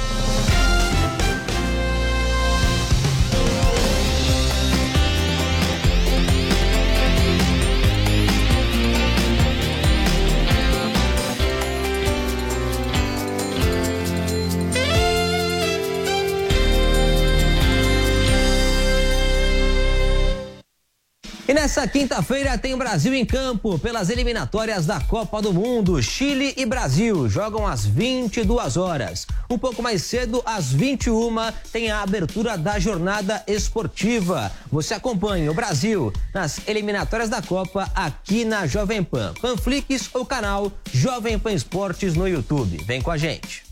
E nessa quinta-feira tem o Brasil em campo pelas eliminatórias da Copa do Mundo. Chile e Brasil jogam às 22 horas. Um pouco mais cedo, às 21, tem a abertura da jornada esportiva. Você acompanha o Brasil nas eliminatórias da Copa aqui na Jovem Pan. Panflix ou canal Jovem Pan Esportes no YouTube. Vem com a gente.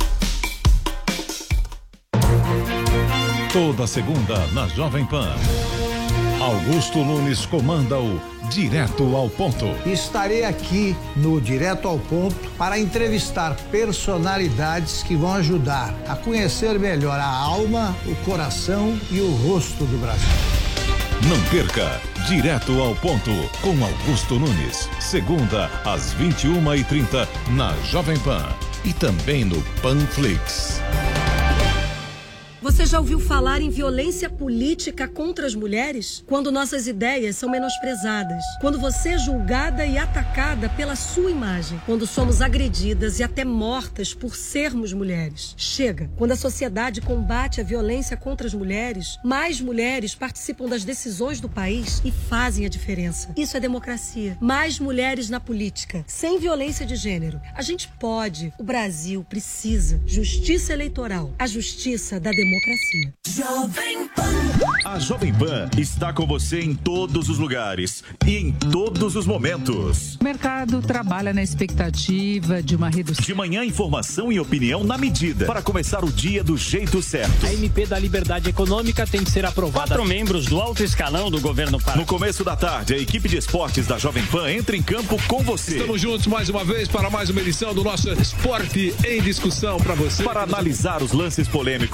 Toda segunda na Jovem Pan. Augusto Nunes comanda o Direto ao Ponto. Estarei aqui no Direto ao Ponto para entrevistar personalidades que vão ajudar a conhecer melhor a alma, o coração e o rosto do Brasil. Não perca Direto ao Ponto com Augusto Nunes. Segunda às 21h30 na Jovem Pan e também no Panflix. Você já ouviu falar em violência política contra as mulheres? Quando nossas ideias são menosprezadas. Quando você é julgada e atacada pela sua imagem. Quando somos agredidas e até mortas por sermos mulheres. Chega! Quando a sociedade combate a violência contra as mulheres, mais mulheres participam das decisões do país e fazem a diferença. Isso é democracia. Mais mulheres na política. Sem violência de gênero. A gente pode. O Brasil precisa. Justiça eleitoral. A justiça da democracia. Jovem Pan. A Jovem Pan está com você em todos os lugares e em todos os momentos. O mercado trabalha na expectativa de uma redução. De manhã, informação e opinião na medida para começar o dia do jeito certo. A MP da Liberdade Econômica tem que ser aprovada. 4 membros do alto escalão do governo Pará. No começo da tarde, a equipe de esportes da Jovem Pan entra em campo com você. Estamos juntos mais uma vez para mais uma edição do nosso Esporte em Discussão para você. Para analisar os lances polêmicos e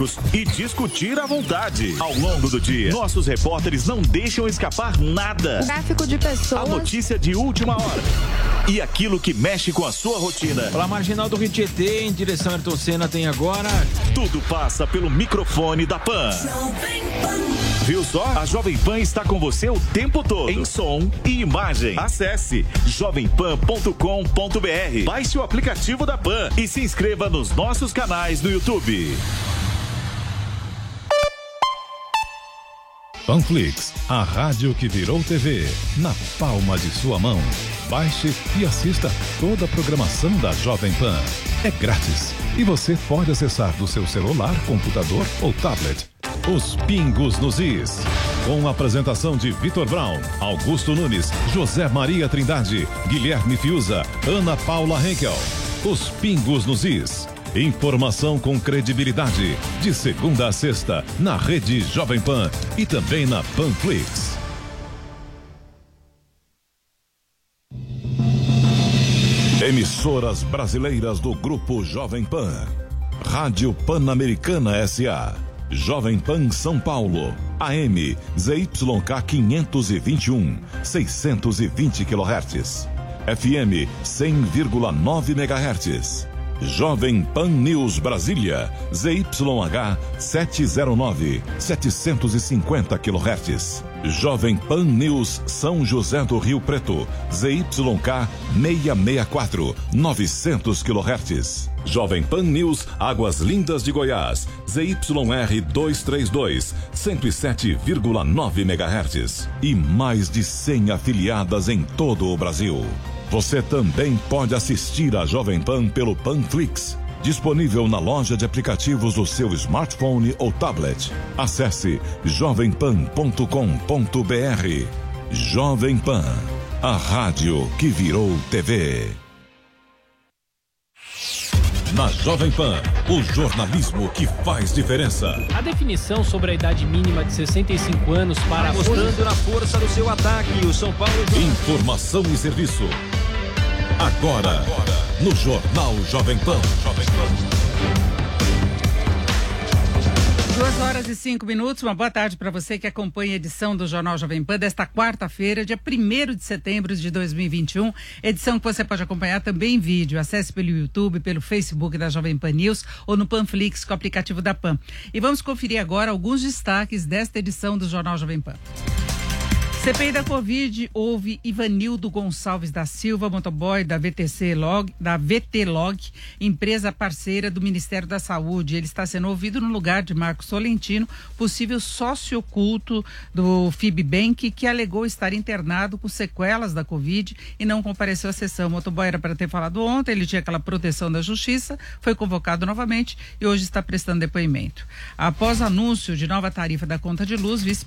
discutir à vontade. Ao longo do dia, nossos repórteres não deixam escapar nada. O tráfico de pessoas. A notícia de última hora. E aquilo que mexe com a sua rotina. Pela marginal do Rio Tietê, em direção a Ayrton Senna, tem agora... Tudo passa pelo microfone da Pan. Viu só? A Jovem Pan está com você o tempo todo. Em som e imagem. Acesse jovempan.com.br. Baixe o aplicativo da Pan e se inscreva nos nossos canais no YouTube. Panflix, a rádio que virou TV, na palma de sua mão. Baixe e assista toda a programação da Jovem Pan. É grátis e você pode acessar do seu celular, computador ou tablet. Os Pingos nos Is. Com a apresentação de Vitor Brown, Augusto Nunes, José Maria Trindade, Guilherme Fiuza, Ana Paula Henkel. Os Pingos nos Is. Informação com credibilidade. De segunda a sexta, na rede Jovem Pan e também na Panflix. Emissoras brasileiras do Grupo Jovem Pan. Rádio Pan-Americana S.A. Jovem Pan São Paulo. AM ZYK 521, 620 kHz. FM 100,9 MHz. Jovem Pan News Brasília, ZYH 709, 750 kHz. Jovem Pan News São José do Rio Preto, ZYK 664, 900 kHz. Jovem Pan News Águas Lindas de Goiás, ZYR 232, 107,9 MHz. E mais de 100 afiliadas em todo o Brasil. Você também pode assistir a Jovem Pan pelo Panflix, disponível na loja de aplicativos do seu smartphone ou tablet. Acesse jovempan.com.br. Jovem Pan, a rádio que virou TV. Na Jovem Pan, o jornalismo que faz diferença. A definição sobre a idade mínima de 65 anos para... Mostrando na força do seu ataque, o São Paulo... Informação e serviço. Agora, no Jornal Jovem Pan. 2h05. Uma boa tarde para você que acompanha a edição do Jornal Jovem Pan desta quarta-feira, dia 1º de setembro de 2021. Edição que você pode acompanhar também em vídeo. Acesse pelo YouTube, pelo Facebook da Jovem Pan News ou no Panflix com o aplicativo da Pan. E vamos conferir agora alguns destaques desta edição do Jornal Jovem Pan. CPI da Covid, houve Ivanildo Gonçalves da Silva, motoboy da VTLog, empresa parceira do Ministério da Saúde. Ele está sendo ouvido no lugar de Marcos Tolentino, possível sócio oculto do Fibbank, que alegou estar internado com sequelas da Covid e não compareceu à sessão. O motoboy era para ter falado ontem, ele tinha aquela proteção da Justiça, foi convocado novamente e hoje está prestando depoimento. Após anúncio de nova tarifa da conta de luz,